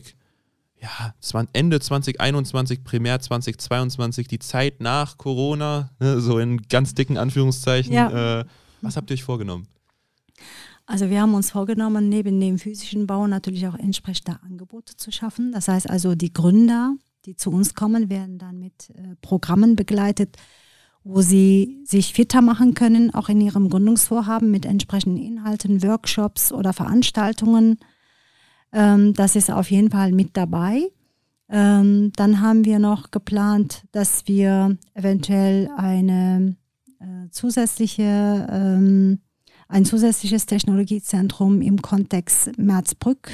Ende 2021, primär 2022, die Zeit nach Corona, so in ganz dicken Anführungszeichen, was habt ihr euch vorgenommen? Also wir haben uns vorgenommen, neben dem physischen Bau natürlich auch entsprechende Angebote zu schaffen. Das heißt also, die Gründer, die zu uns kommen, werden dann mit Programmen begleitet, wo sie sich fitter machen können, auch in ihrem Gründungsvorhaben mit entsprechenden Inhalten, Workshops oder Veranstaltungen. Das ist auf jeden Fall mit dabei. Dann haben wir noch geplant, dass wir eventuell ein zusätzliches Technologiezentrum im Kontext Merzbrück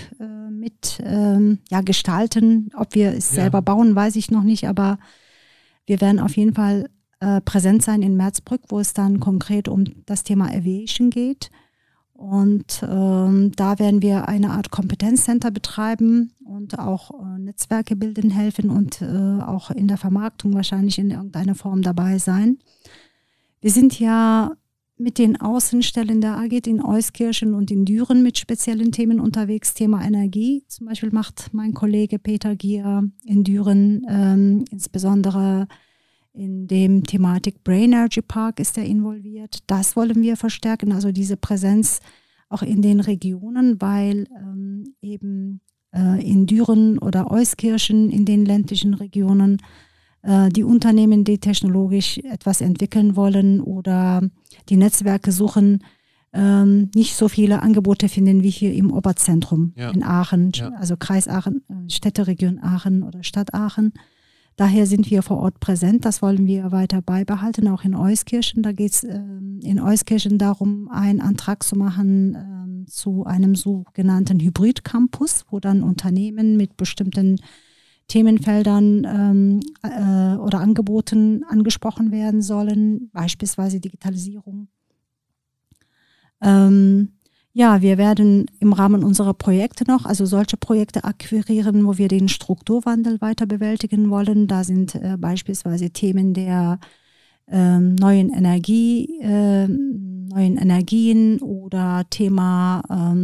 gestalten. Ob wir es selber bauen, weiß ich noch nicht, aber wir werden auf jeden Fall präsent sein in Merzbrück, wo es dann konkret um das Thema Aviation geht. Und da werden wir eine Art Kompetenzcenter betreiben und auch Netzwerke bilden helfen und auch in der Vermarktung wahrscheinlich in irgendeiner Form dabei sein. Wir sind ja mit den Außenstellen der AGIT in Euskirchen und in Düren mit speziellen Themen unterwegs. Thema Energie zum Beispiel macht mein Kollege Peter Gier in Düren, insbesondere in dem Thematik Brain Energy Park ist er involviert. Das wollen wir verstärken, also diese Präsenz auch in den Regionen, weil eben in Düren oder Euskirchen in den ländlichen Regionen die Unternehmen, die technologisch etwas entwickeln wollen oder die Netzwerke suchen, nicht so viele Angebote finden wie hier im Oberzentrum in Aachen, also Kreis Aachen, Städteregion Aachen oder Stadt Aachen. Daher sind wir vor Ort präsent, das wollen wir weiter beibehalten, auch in Euskirchen. Da geht es in Euskirchen darum, einen Antrag zu machen zu einem sogenannten Hybrid-Campus, wo dann Unternehmen mit bestimmten Themenfeldern oder Angeboten angesprochen werden sollen, beispielsweise Digitalisierung. Wir werden im Rahmen unserer Projekte noch, also solche Projekte akquirieren, wo wir den Strukturwandel weiter bewältigen wollen. Da sind beispielsweise Themen der neuen Energien oder Thema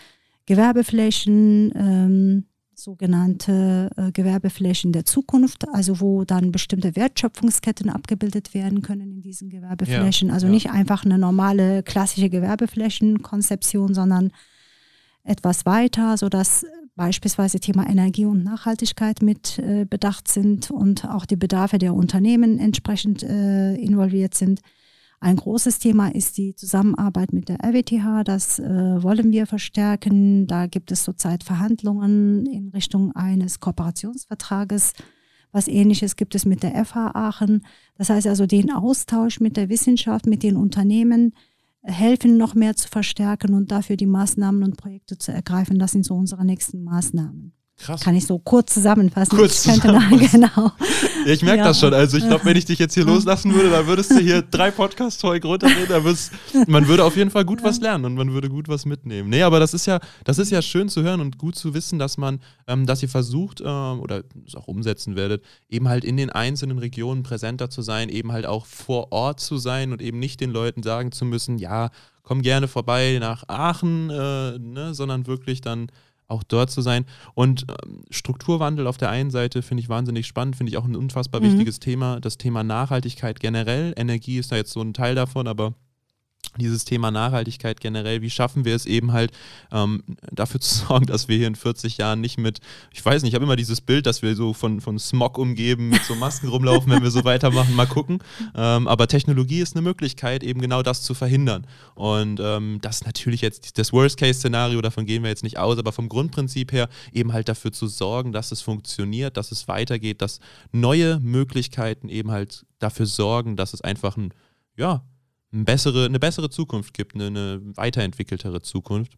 Gewerbeflächen, sogenannte Gewerbeflächen der Zukunft, also wo dann bestimmte Wertschöpfungsketten abgebildet werden können in diesen Gewerbeflächen. Also nicht einfach eine normale klassische Gewerbeflächenkonzeption, sondern etwas weiter, sodass beispielsweise Thema Energie und Nachhaltigkeit mit bedacht sind und auch die Bedarfe der Unternehmen entsprechend involviert sind. Ein großes Thema ist die Zusammenarbeit mit der RWTH, das wollen wir verstärken. Da gibt es zurzeit Verhandlungen in Richtung eines Kooperationsvertrages. Was Ähnliches gibt es mit der FH Aachen. Das heißt also, den Austausch mit der Wissenschaft, mit den Unternehmen helfen noch mehr zu verstärken und dafür die Maßnahmen und Projekte zu ergreifen. Das sind so unsere nächsten Maßnahmen. Krass. Kann ich so kurz zusammenfassen. Genau. Ja, ich merke das schon. Also ich glaube, wenn ich dich jetzt hier loslassen würde, dann würdest du hier 3 Podcast-Folgen runterreden. Man würde auf jeden Fall gut was lernen und man würde gut was mitnehmen. Nee, aber das ist ja schön zu hören und gut zu wissen, dass ihr versucht oder es auch umsetzen werdet, eben halt in den einzelnen Regionen präsenter zu sein, eben halt auch vor Ort zu sein und eben nicht den Leuten sagen zu müssen, ja, komm gerne vorbei nach Aachen, sondern wirklich dann auch dort zu sein. Und Strukturwandel auf der einen Seite finde ich wahnsinnig spannend, finde ich auch ein unfassbar wichtiges Thema. Das Thema Nachhaltigkeit generell, Energie ist da jetzt so ein Teil davon, aber dieses Thema Nachhaltigkeit generell, wie schaffen wir es eben halt dafür zu sorgen, dass wir hier in 40 Jahren nicht mit, ich weiß nicht, ich habe immer dieses Bild, dass wir so von Smog umgeben, mit so Masken rumlaufen, wenn wir so weitermachen, mal gucken. Aber Technologie ist eine Möglichkeit, eben genau das zu verhindern. Und das ist natürlich jetzt das Worst-Case-Szenario, davon gehen wir jetzt nicht aus, aber vom Grundprinzip her eben halt dafür zu sorgen, dass es funktioniert, dass es weitergeht, dass neue Möglichkeiten eben halt dafür sorgen, dass es einfach eine bessere Zukunft gibt, eine weiterentwickeltere Zukunft.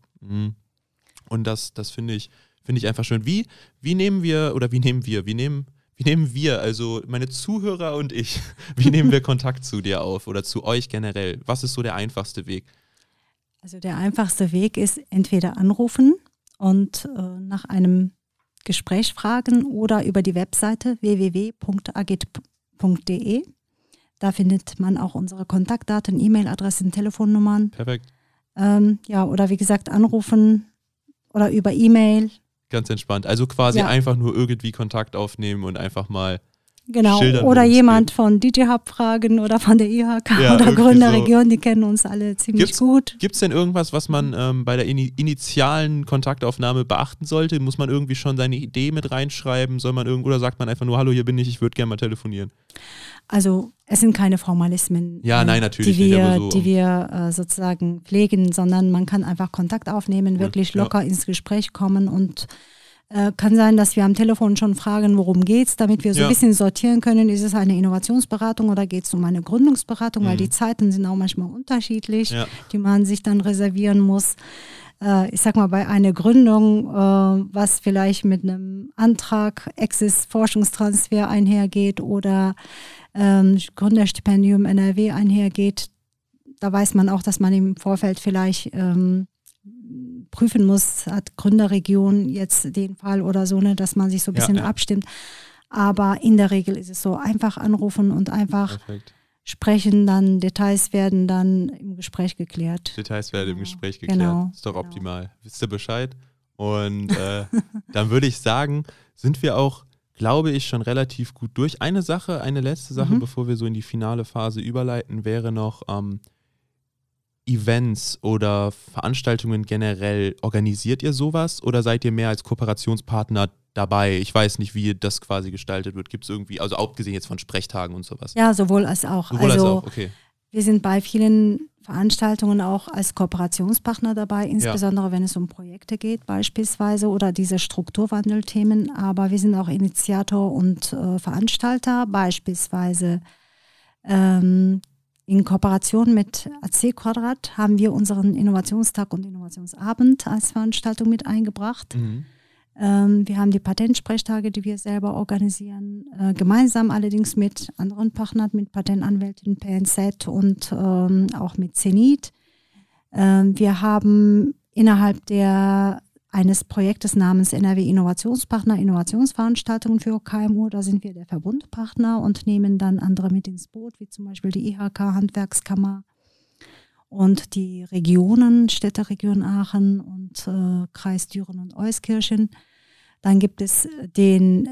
Und das finde ich einfach schön. Wie nehmen wir, also meine Zuhörer und ich, wie nehmen wir Kontakt zu dir auf oder zu euch generell? Was ist so der einfachste Weg? Also der einfachste Weg ist entweder anrufen und nach einem Gespräch fragen oder über die Webseite www.agit.de. Da findet man auch unsere Kontaktdaten, E-Mail-Adressen, Telefonnummern. Perfekt. Oder wie gesagt, anrufen oder über E-Mail. Ganz entspannt. Also quasi einfach nur irgendwie Kontakt aufnehmen und einfach mal schildern. Oder jemand von DJ Hub fragen oder von der IHK oder Gründerregion, die kennen uns alle ziemlich gut. Gibt es denn irgendwas, was man bei der initialen Kontaktaufnahme beachten sollte? Muss man irgendwie schon seine Idee mit reinschreiben? Oder sagt man einfach nur, hallo, hier bin ich würde gerne mal telefonieren? Also es sind keine Formalismen, die wir sozusagen pflegen, sondern man kann einfach Kontakt aufnehmen, wirklich locker ins Gespräch kommen und kann sein, dass wir am Telefon schon fragen, worum geht's, damit wir so ein bisschen sortieren können, ist es eine Innovationsberatung oder geht es um eine Gründungsberatung, weil die Zeiten sind auch manchmal unterschiedlich, die man sich dann reservieren muss. Ich sag mal, bei einer Gründung, was vielleicht mit einem Antrag, Exis-Forschungstransfer einhergeht oder Gründerstipendium NRW einhergeht, da weiß man auch, dass man im Vorfeld vielleicht prüfen muss, hat Gründerregion jetzt den Fall oder so, ne, dass man sich so ein bisschen abstimmt. Aber in der Regel ist es so, einfach anrufen und einfach sprechen, dann Details werden dann im Gespräch geklärt. Genau. Ist doch optimal. Wisst ihr Bescheid? Und dann würde ich sagen, sind wir auch, glaube ich, schon relativ gut durch. Eine letzte Sache, bevor wir so in die finale Phase überleiten, wäre noch Events oder Veranstaltungen generell. Organisiert ihr sowas oder seid ihr mehr als Kooperationspartner dabei? Ich weiß nicht, wie das quasi gestaltet wird. Gibt es irgendwie, also abgesehen jetzt von Sprechtagen und sowas? Ja, sowohl als auch. Okay. Wir sind bei vielen Veranstaltungen auch als Kooperationspartner dabei, insbesondere wenn es um Projekte geht beispielsweise oder diese Strukturwandelthemen. Aber wir sind auch Initiator und Veranstalter, beispielsweise in Kooperation mit AC Quadrat haben wir unseren Innovationstag und Innovationsabend als Veranstaltung mit eingebracht. Wir haben die Patentsprechtage, die wir selber organisieren, gemeinsam allerdings mit anderen Partnern, mit Patentanwälten, PNZ und auch mit Zenit. Wir haben innerhalb eines Projektes namens NRW Innovationspartner Innovationsveranstaltungen für KMU, da sind wir der Verbundpartner und nehmen dann andere mit ins Boot, wie zum Beispiel die IHK Handwerkskammer und die Regionen, Städteregion Aachen und Kreis Düren und Euskirchen. Dann gibt es die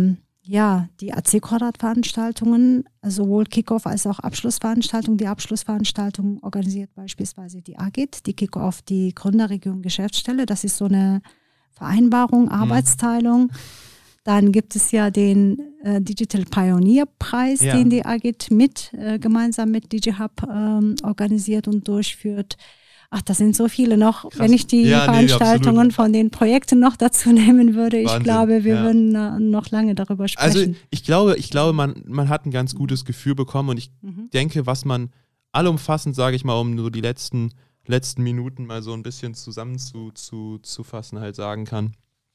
AC-Quadrat-Veranstaltungen, sowohl Kickoff als auch Abschlussveranstaltungen. Die Abschlussveranstaltung organisiert beispielsweise die AGIT, die Kickoff die Gründerregion Geschäftsstelle. Das ist so eine Vereinbarung, Arbeitsteilung. Dann gibt es ja den Digital Pioneer Preis, den die AGIT gemeinsam mit DigiHub organisiert und durchführt. Ach, das sind so viele noch. Krass. Wenn ich die Veranstaltungen von den Projekten noch dazu nehmen würde, Wahnsinn. Ich glaube, wir würden noch lange darüber sprechen. Also ich glaube, man hat ein ganz gutes Gefühl bekommen und ich denke, was man allumfassend, sage ich mal, um so die letzten Minuten mal so ein bisschen zusammenzufassen halt sagen kann.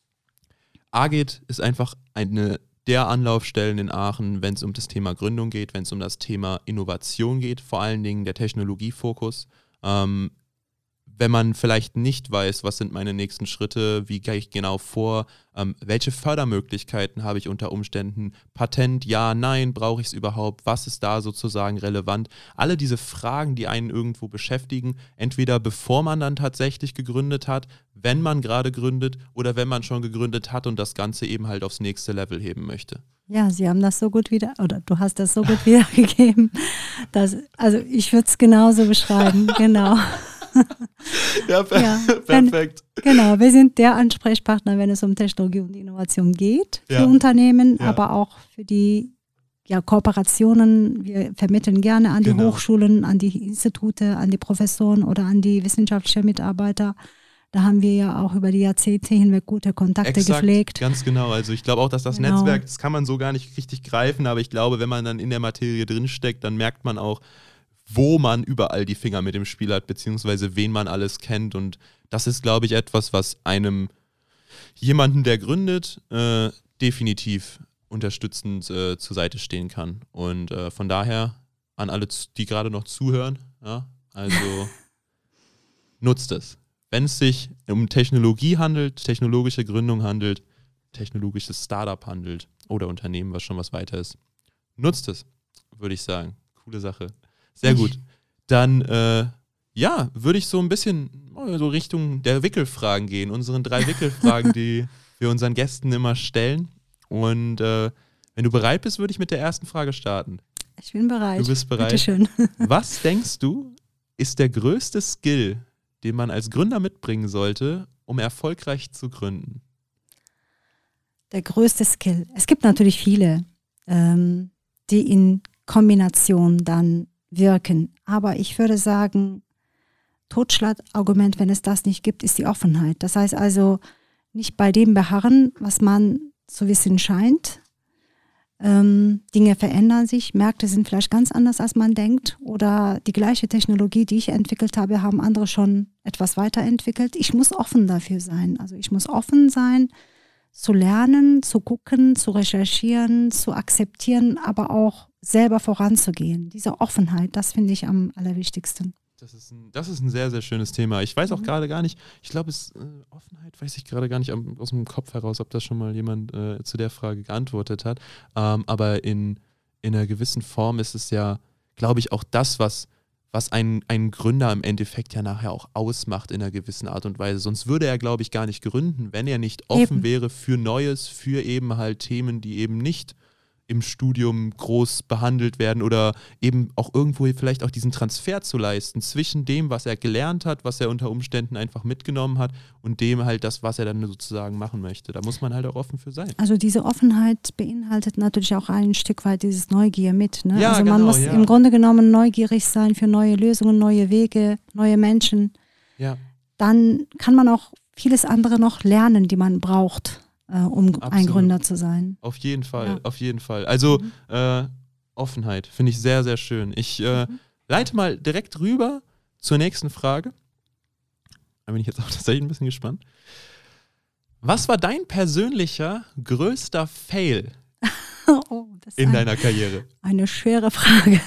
AGIT ist einfach eine der Anlaufstellen in Aachen, wenn es um das Thema Gründung geht, wenn es um das Thema Innovation geht, vor allen Dingen der Technologiefokus. Wenn man vielleicht nicht weiß, was sind meine nächsten Schritte, wie gehe ich genau vor, welche Fördermöglichkeiten habe ich unter Umständen, Patent, ja, nein, brauche ich es überhaupt, was ist da sozusagen relevant? Alle diese Fragen, die einen irgendwo beschäftigen, entweder bevor man dann tatsächlich gegründet hat, wenn man gerade gründet oder wenn man schon gegründet hat und das Ganze eben halt aufs nächste Level heben möchte. Ja, Sie haben das so gut du hast das so gut wiedergegeben. Also ich würde es genauso beschreiben, genau. Ja, perfekt. Genau, wir sind der Ansprechpartner, wenn es um Technologie und Innovation geht für Unternehmen, aber auch für die Kooperationen. Wir vermitteln gerne an die Hochschulen, an die Institute, an die Professoren oder an die wissenschaftlichen Mitarbeiter. Da haben wir ja auch über die Jahrzehnte hinweg gute Kontakte gepflegt. Ganz genau. Also ich glaube auch, dass das Netzwerk, das kann man so gar nicht richtig greifen, aber ich glaube, wenn man dann in der Materie drinsteckt, dann merkt man auch, wo man überall die Finger mit dem Spiel hat, beziehungsweise wen man alles kennt. Und das ist, glaube ich, etwas, was jemanden, der gründet, definitiv unterstützend zur Seite stehen kann. Und von daher an alle, die gerade noch zuhören, also nutzt es. Wenn es sich um Technologie handelt, technologische Gründung handelt, technologisches Startup handelt oder Unternehmen, was schon was weiter ist, nutzt es, würde ich sagen. Coole Sache. Sehr gut. Dann, würde ich so ein bisschen so Richtung der Wickelfragen gehen, unseren 3 Wickelfragen, die wir unseren Gästen immer stellen. Und wenn du bereit bist, würde ich mit der ersten Frage starten. Ich bin bereit. Du bist bereit? Bitteschön. Was denkst du, ist der größte Skill, den man als Gründer mitbringen sollte, um erfolgreich zu gründen? Der größte Skill. Es gibt natürlich viele, die in Kombination dann wirken. Aber ich würde sagen, Totschlagargument, wenn es das nicht gibt, ist die Offenheit. Das heißt also, nicht bei dem beharren, was man zu wissen scheint. Dinge verändern sich, Märkte sind vielleicht ganz anders, als man denkt. Oder die gleiche Technologie, die ich entwickelt habe, haben andere schon etwas weiterentwickelt. Ich muss offen dafür sein. Also ich muss offen sein, zu lernen, zu gucken, zu recherchieren, zu akzeptieren, aber auch selber voranzugehen. Diese Offenheit, das finde ich am allerwichtigsten. Das ist ein sehr, sehr schönes Thema. Ich weiß auch gerade gar nicht, ich glaube, Offenheit weiß ich gerade gar nicht aus dem Kopf heraus, ob das schon mal jemand zu der Frage geantwortet hat. Aber in einer gewissen Form ist es ja, glaube ich, auch das, was einen Gründer im Endeffekt ja nachher auch ausmacht in einer gewissen Art und Weise. Sonst würde er, glaube ich, gar nicht gründen, wenn er nicht offen wäre für Neues, für eben halt Themen, die eben nicht im Studium groß behandelt werden oder eben auch irgendwo vielleicht auch diesen Transfer zu leisten zwischen dem, was er gelernt hat, was er unter Umständen einfach mitgenommen hat und dem halt das, was er dann sozusagen machen möchte. Da muss man halt auch offen für sein. Also diese Offenheit beinhaltet natürlich auch ein Stück weit dieses Neugier mit. Ne? Ja, also man muss im Grunde genommen neugierig sein für neue Lösungen, neue Wege, neue Menschen. Ja. Dann kann man auch vieles andere noch lernen, die man braucht, um Absolut. ein Gründer zu sein. Auf jeden Fall, auf jeden Fall. Also Offenheit finde ich sehr, sehr schön. Ich leite mal direkt rüber zur nächsten Frage. Da bin ich jetzt auch tatsächlich ein bisschen gespannt. Was war dein persönlicher größter Fail in deiner Karriere? Eine schwere Frage.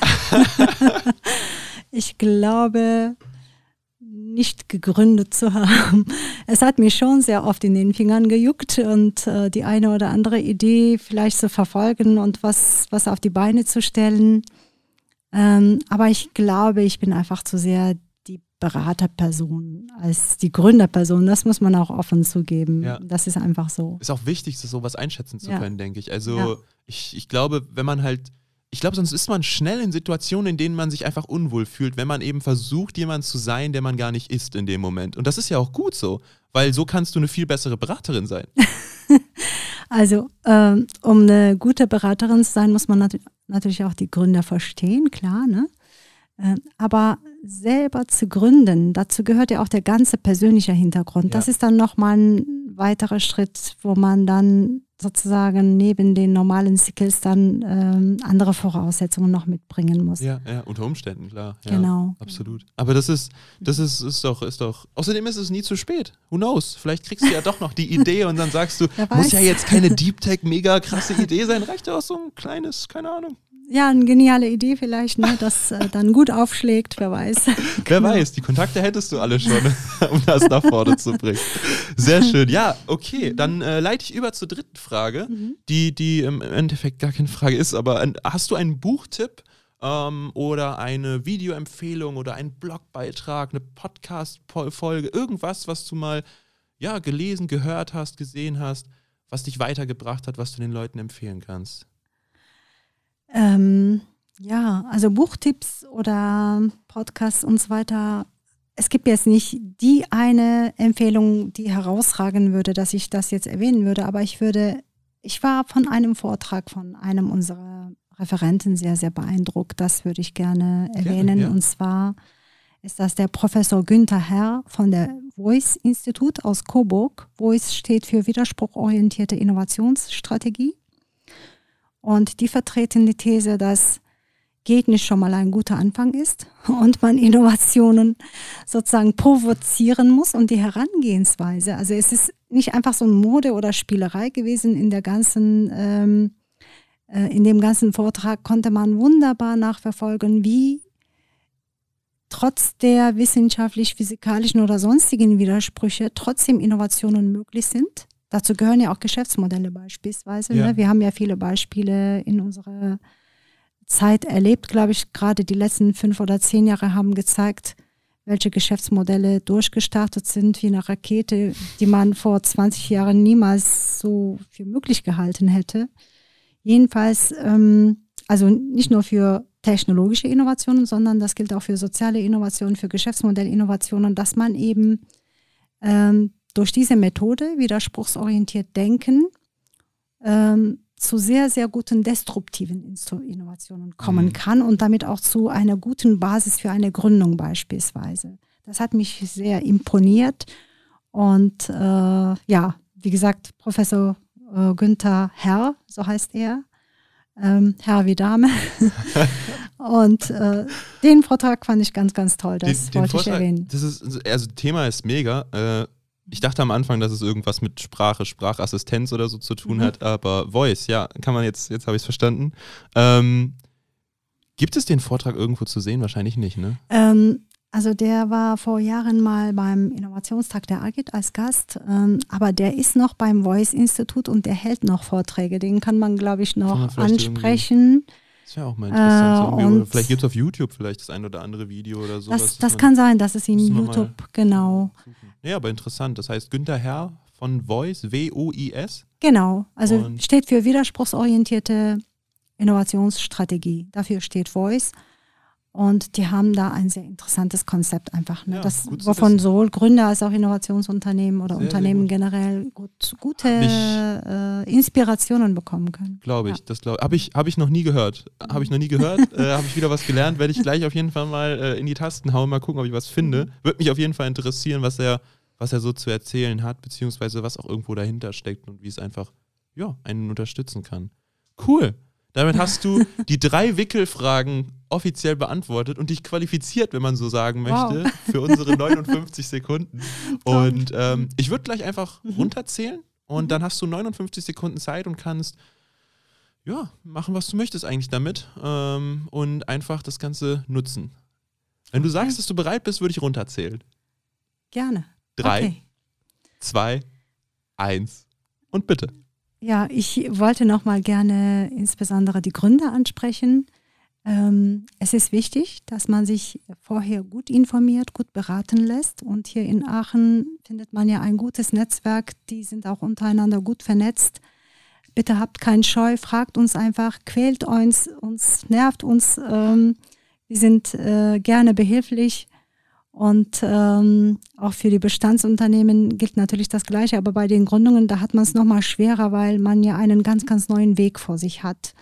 Ich glaube, nicht gegründet zu haben. Es hat mich schon sehr oft in den Fingern gejuckt und die eine oder andere Idee vielleicht zu verfolgen und was auf die Beine zu stellen. Aber ich glaube, ich bin einfach zu sehr die Beraterperson als die Gründerperson. Das muss man auch offen zugeben. Ja. Das ist einfach so. Ist auch wichtig, sowas einschätzen zu können, denke ich. Also ich glaube, wenn man halt sonst ist man schnell in Situationen, in denen man sich einfach unwohl fühlt, wenn man eben versucht, jemand zu sein, der man gar nicht ist in dem Moment. Und das ist ja auch gut so, weil so kannst du eine viel bessere Beraterin sein. Also, um eine gute Beraterin zu sein, muss man natürlich auch die Gründer verstehen, klar, ne? Aber selber zu gründen, dazu gehört ja auch der ganze persönliche Hintergrund. Ja. Das ist dann nochmal ein weiterer Schritt, wo man dann sozusagen neben den normalen Skills dann andere Voraussetzungen noch mitbringen muss. Ja, unter Umständen, klar. Ja, genau. Absolut. Aber das ist doch, außerdem ist es nie zu spät. Who knows? Vielleicht kriegst du ja doch noch die Idee und dann sagst du, muss ja jetzt keine Deep Tech mega krasse Idee sein, reicht ja auch so ein kleines, keine Ahnung. Ja, eine geniale Idee vielleicht, ne, das dann gut aufschlägt, wer weiß. Wer weiß, die Kontakte hättest du alle schon, um das nach vorne zu bringen. Sehr schön. Ja, okay, dann leite ich über zur dritten Frage, die im Endeffekt gar keine Frage ist, aber hast du einen Buchtipp oder eine Videoempfehlung oder einen Blogbeitrag, eine Podcast-Folge, irgendwas, was du mal gelesen, gehört hast, gesehen hast, was dich weitergebracht hat, was du den Leuten empfehlen kannst? Also Buchtipps oder Podcasts und so weiter. Es gibt jetzt nicht die eine Empfehlung, die herausragen würde, dass ich das jetzt erwähnen würde, aber ich war von einem Vortrag von einem unserer Referenten sehr, sehr beeindruckt. Das würde ich gerne erwähnen. Ja. Und zwar ist das der Professor Günther Herr von der Voice-Institut aus Coburg. Voice steht für widerspruchorientierte Innovationsstrategie. Und die vertreten die These, dass geht nicht schon mal ein guter Anfang ist und man Innovationen sozusagen provozieren muss und die Herangehensweise. Also es ist nicht einfach so eine Mode oder Spielerei gewesen. In dem ganzen Vortrag konnte man wunderbar nachverfolgen, wie trotz der wissenschaftlich-physikalischen oder sonstigen Widersprüche trotzdem Innovationen möglich sind. Dazu gehören ja auch Geschäftsmodelle beispielsweise. Ja. Ne? Wir haben ja viele Beispiele in unserer Zeit erlebt, glaube ich, gerade die letzten 5 oder 10 Jahre haben gezeigt, welche Geschäftsmodelle durchgestartet sind wie eine Rakete, die man vor 20 Jahren niemals so für möglich gehalten hätte. Jedenfalls, also nicht nur für technologische Innovationen, sondern das gilt auch für soziale Innovationen, für Geschäftsmodellinnovationen, dass man eben durch diese Methode, widerspruchsorientiert denken, zu sehr, sehr guten destruktiven Innovationen kommen kann und damit auch zu einer guten Basis für eine Gründung beispielsweise. Das hat mich sehr imponiert und wie gesagt, Professor Günther Herr, so heißt er, Herr wie Dame. Und den Vortrag fand ich ganz, ganz toll, das wollte ich erwähnen. Das Thema ist mega. Ich dachte am Anfang, dass es irgendwas mit Sprachassistenz oder so zu tun hat, aber Voice, ja, kann man jetzt habe ich es verstanden. Gibt es den Vortrag irgendwo zu sehen? Wahrscheinlich nicht, ne? Also der war vor Jahren mal beim Innovationstag der AGIT als Gast, aber der ist noch beim Voice-Institut und der hält noch Vorträge. Den kann man, glaube ich, noch ansprechen. Das wäre auch mal interessant. Vielleicht gibt es auf YouTube vielleicht das ein oder andere Video oder sowas. Das kann sein, dass es in YouTube, genau. Ja, aber interessant. Das heißt Günther Herr von Voice, W-O-I-S? Genau, also steht für widerspruchsorientierte Innovationsstrategie. Dafür steht Voice. Und die haben da ein sehr interessantes Konzept einfach, ne? Ja, wovon sowohl Gründer als auch Innovationsunternehmen oder Unternehmen generell gute Inspirationen bekommen können. Glaube ich, habe ich noch nie gehört. Habe ich wieder was gelernt, werde ich gleich auf jeden Fall mal in die Tasten hauen, mal gucken, ob ich was finde. Würde mich auf jeden Fall interessieren, was er so zu erzählen hat, beziehungsweise was auch irgendwo dahinter steckt und wie es einfach einen unterstützen kann. Cool. Damit hast du die 3 Wickelfragen offiziell beantwortet und dich qualifiziert, wenn man so sagen möchte, für unsere 59 Sekunden. Und ich würde gleich einfach runterzählen und dann hast du 59 Sekunden Zeit und kannst machen, was du möchtest eigentlich damit und einfach das Ganze nutzen. Wenn du sagst, dass du bereit bist, würde ich runterzählen. Gerne. 3, 2, 1 und bitte. Ja, ich wollte noch mal gerne insbesondere die Gründer ansprechen. Es ist wichtig, dass man sich vorher gut informiert, gut beraten lässt. Und hier in Aachen findet man ja ein gutes Netzwerk. Die sind auch untereinander gut vernetzt. Bitte habt keinen Scheu, fragt uns einfach, quält uns nervt uns. Wir sind gerne behilflich. Und auch für die Bestandsunternehmen gilt natürlich das Gleiche, aber bei den Gründungen, da hat man es nochmal schwerer, weil man ja einen ganz, ganz neuen Weg vor sich hat.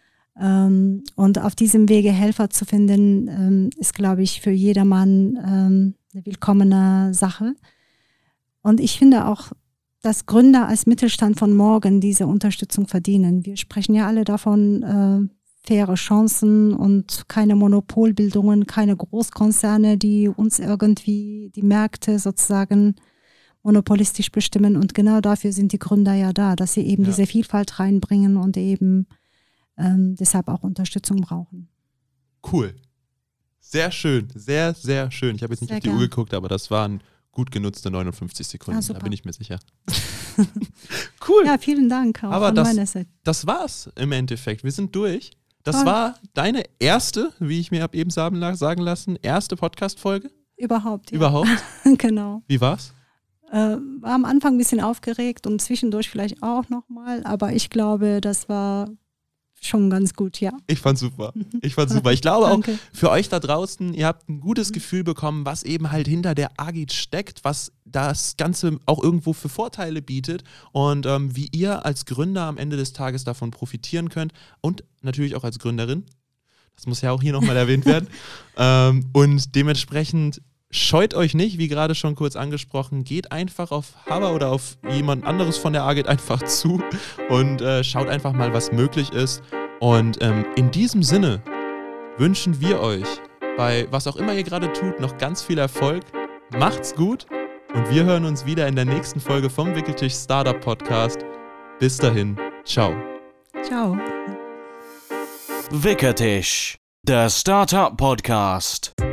Und auf diesem Wege Helfer zu finden, ist, glaube ich, für jedermann eine willkommene Sache. Und ich finde auch, dass Gründer als Mittelstand von morgen diese Unterstützung verdienen. Wir sprechen ja alle davon, faire Chancen und keine Monopolbildungen, keine Großkonzerne, die uns irgendwie die Märkte sozusagen monopolistisch bestimmen. Und genau dafür sind die Gründer ja da, dass sie eben diese Vielfalt reinbringen und eben deshalb auch Unterstützung brauchen. Cool. Sehr schön. Sehr, sehr schön. Ich habe jetzt nicht auf die Uhr geguckt, aber das waren gut genutzte 59 Sekunden. Da bin ich mir sicher. Cool. Ja, vielen Dank. Aber das war's im Endeffekt. Wir sind durch. Das war deine erste, wie ich mir eben sagen lassen, erste Podcast-Folge? Überhaupt, ja. Überhaupt? Genau. Wie war's? War am Anfang ein bisschen aufgeregt und zwischendurch vielleicht auch nochmal, aber ich glaube, das war schon ganz gut, ja. Ich fand's super. Ich glaube auch für euch da draußen, ihr habt ein gutes Gefühl bekommen, was eben halt hinter der AGIT steckt, was das Ganze auch irgendwo für Vorteile bietet und wie ihr als Gründer am Ende des Tages davon profitieren könnt und natürlich auch als Gründerin. Das muss ja auch hier nochmal erwähnt werden. Und dementsprechend scheut euch nicht, wie gerade schon kurz angesprochen, geht einfach auf Haber oder auf jemand anderes von der AGIT einfach zu und schaut einfach mal, was möglich ist. Und in diesem Sinne wünschen wir euch bei was auch immer ihr gerade tut, noch ganz viel Erfolg. Macht's gut und wir hören uns wieder in der nächsten Folge vom Wickeltisch Startup Podcast. Bis dahin, ciao. Ciao. Wickeltisch, der Startup Podcast.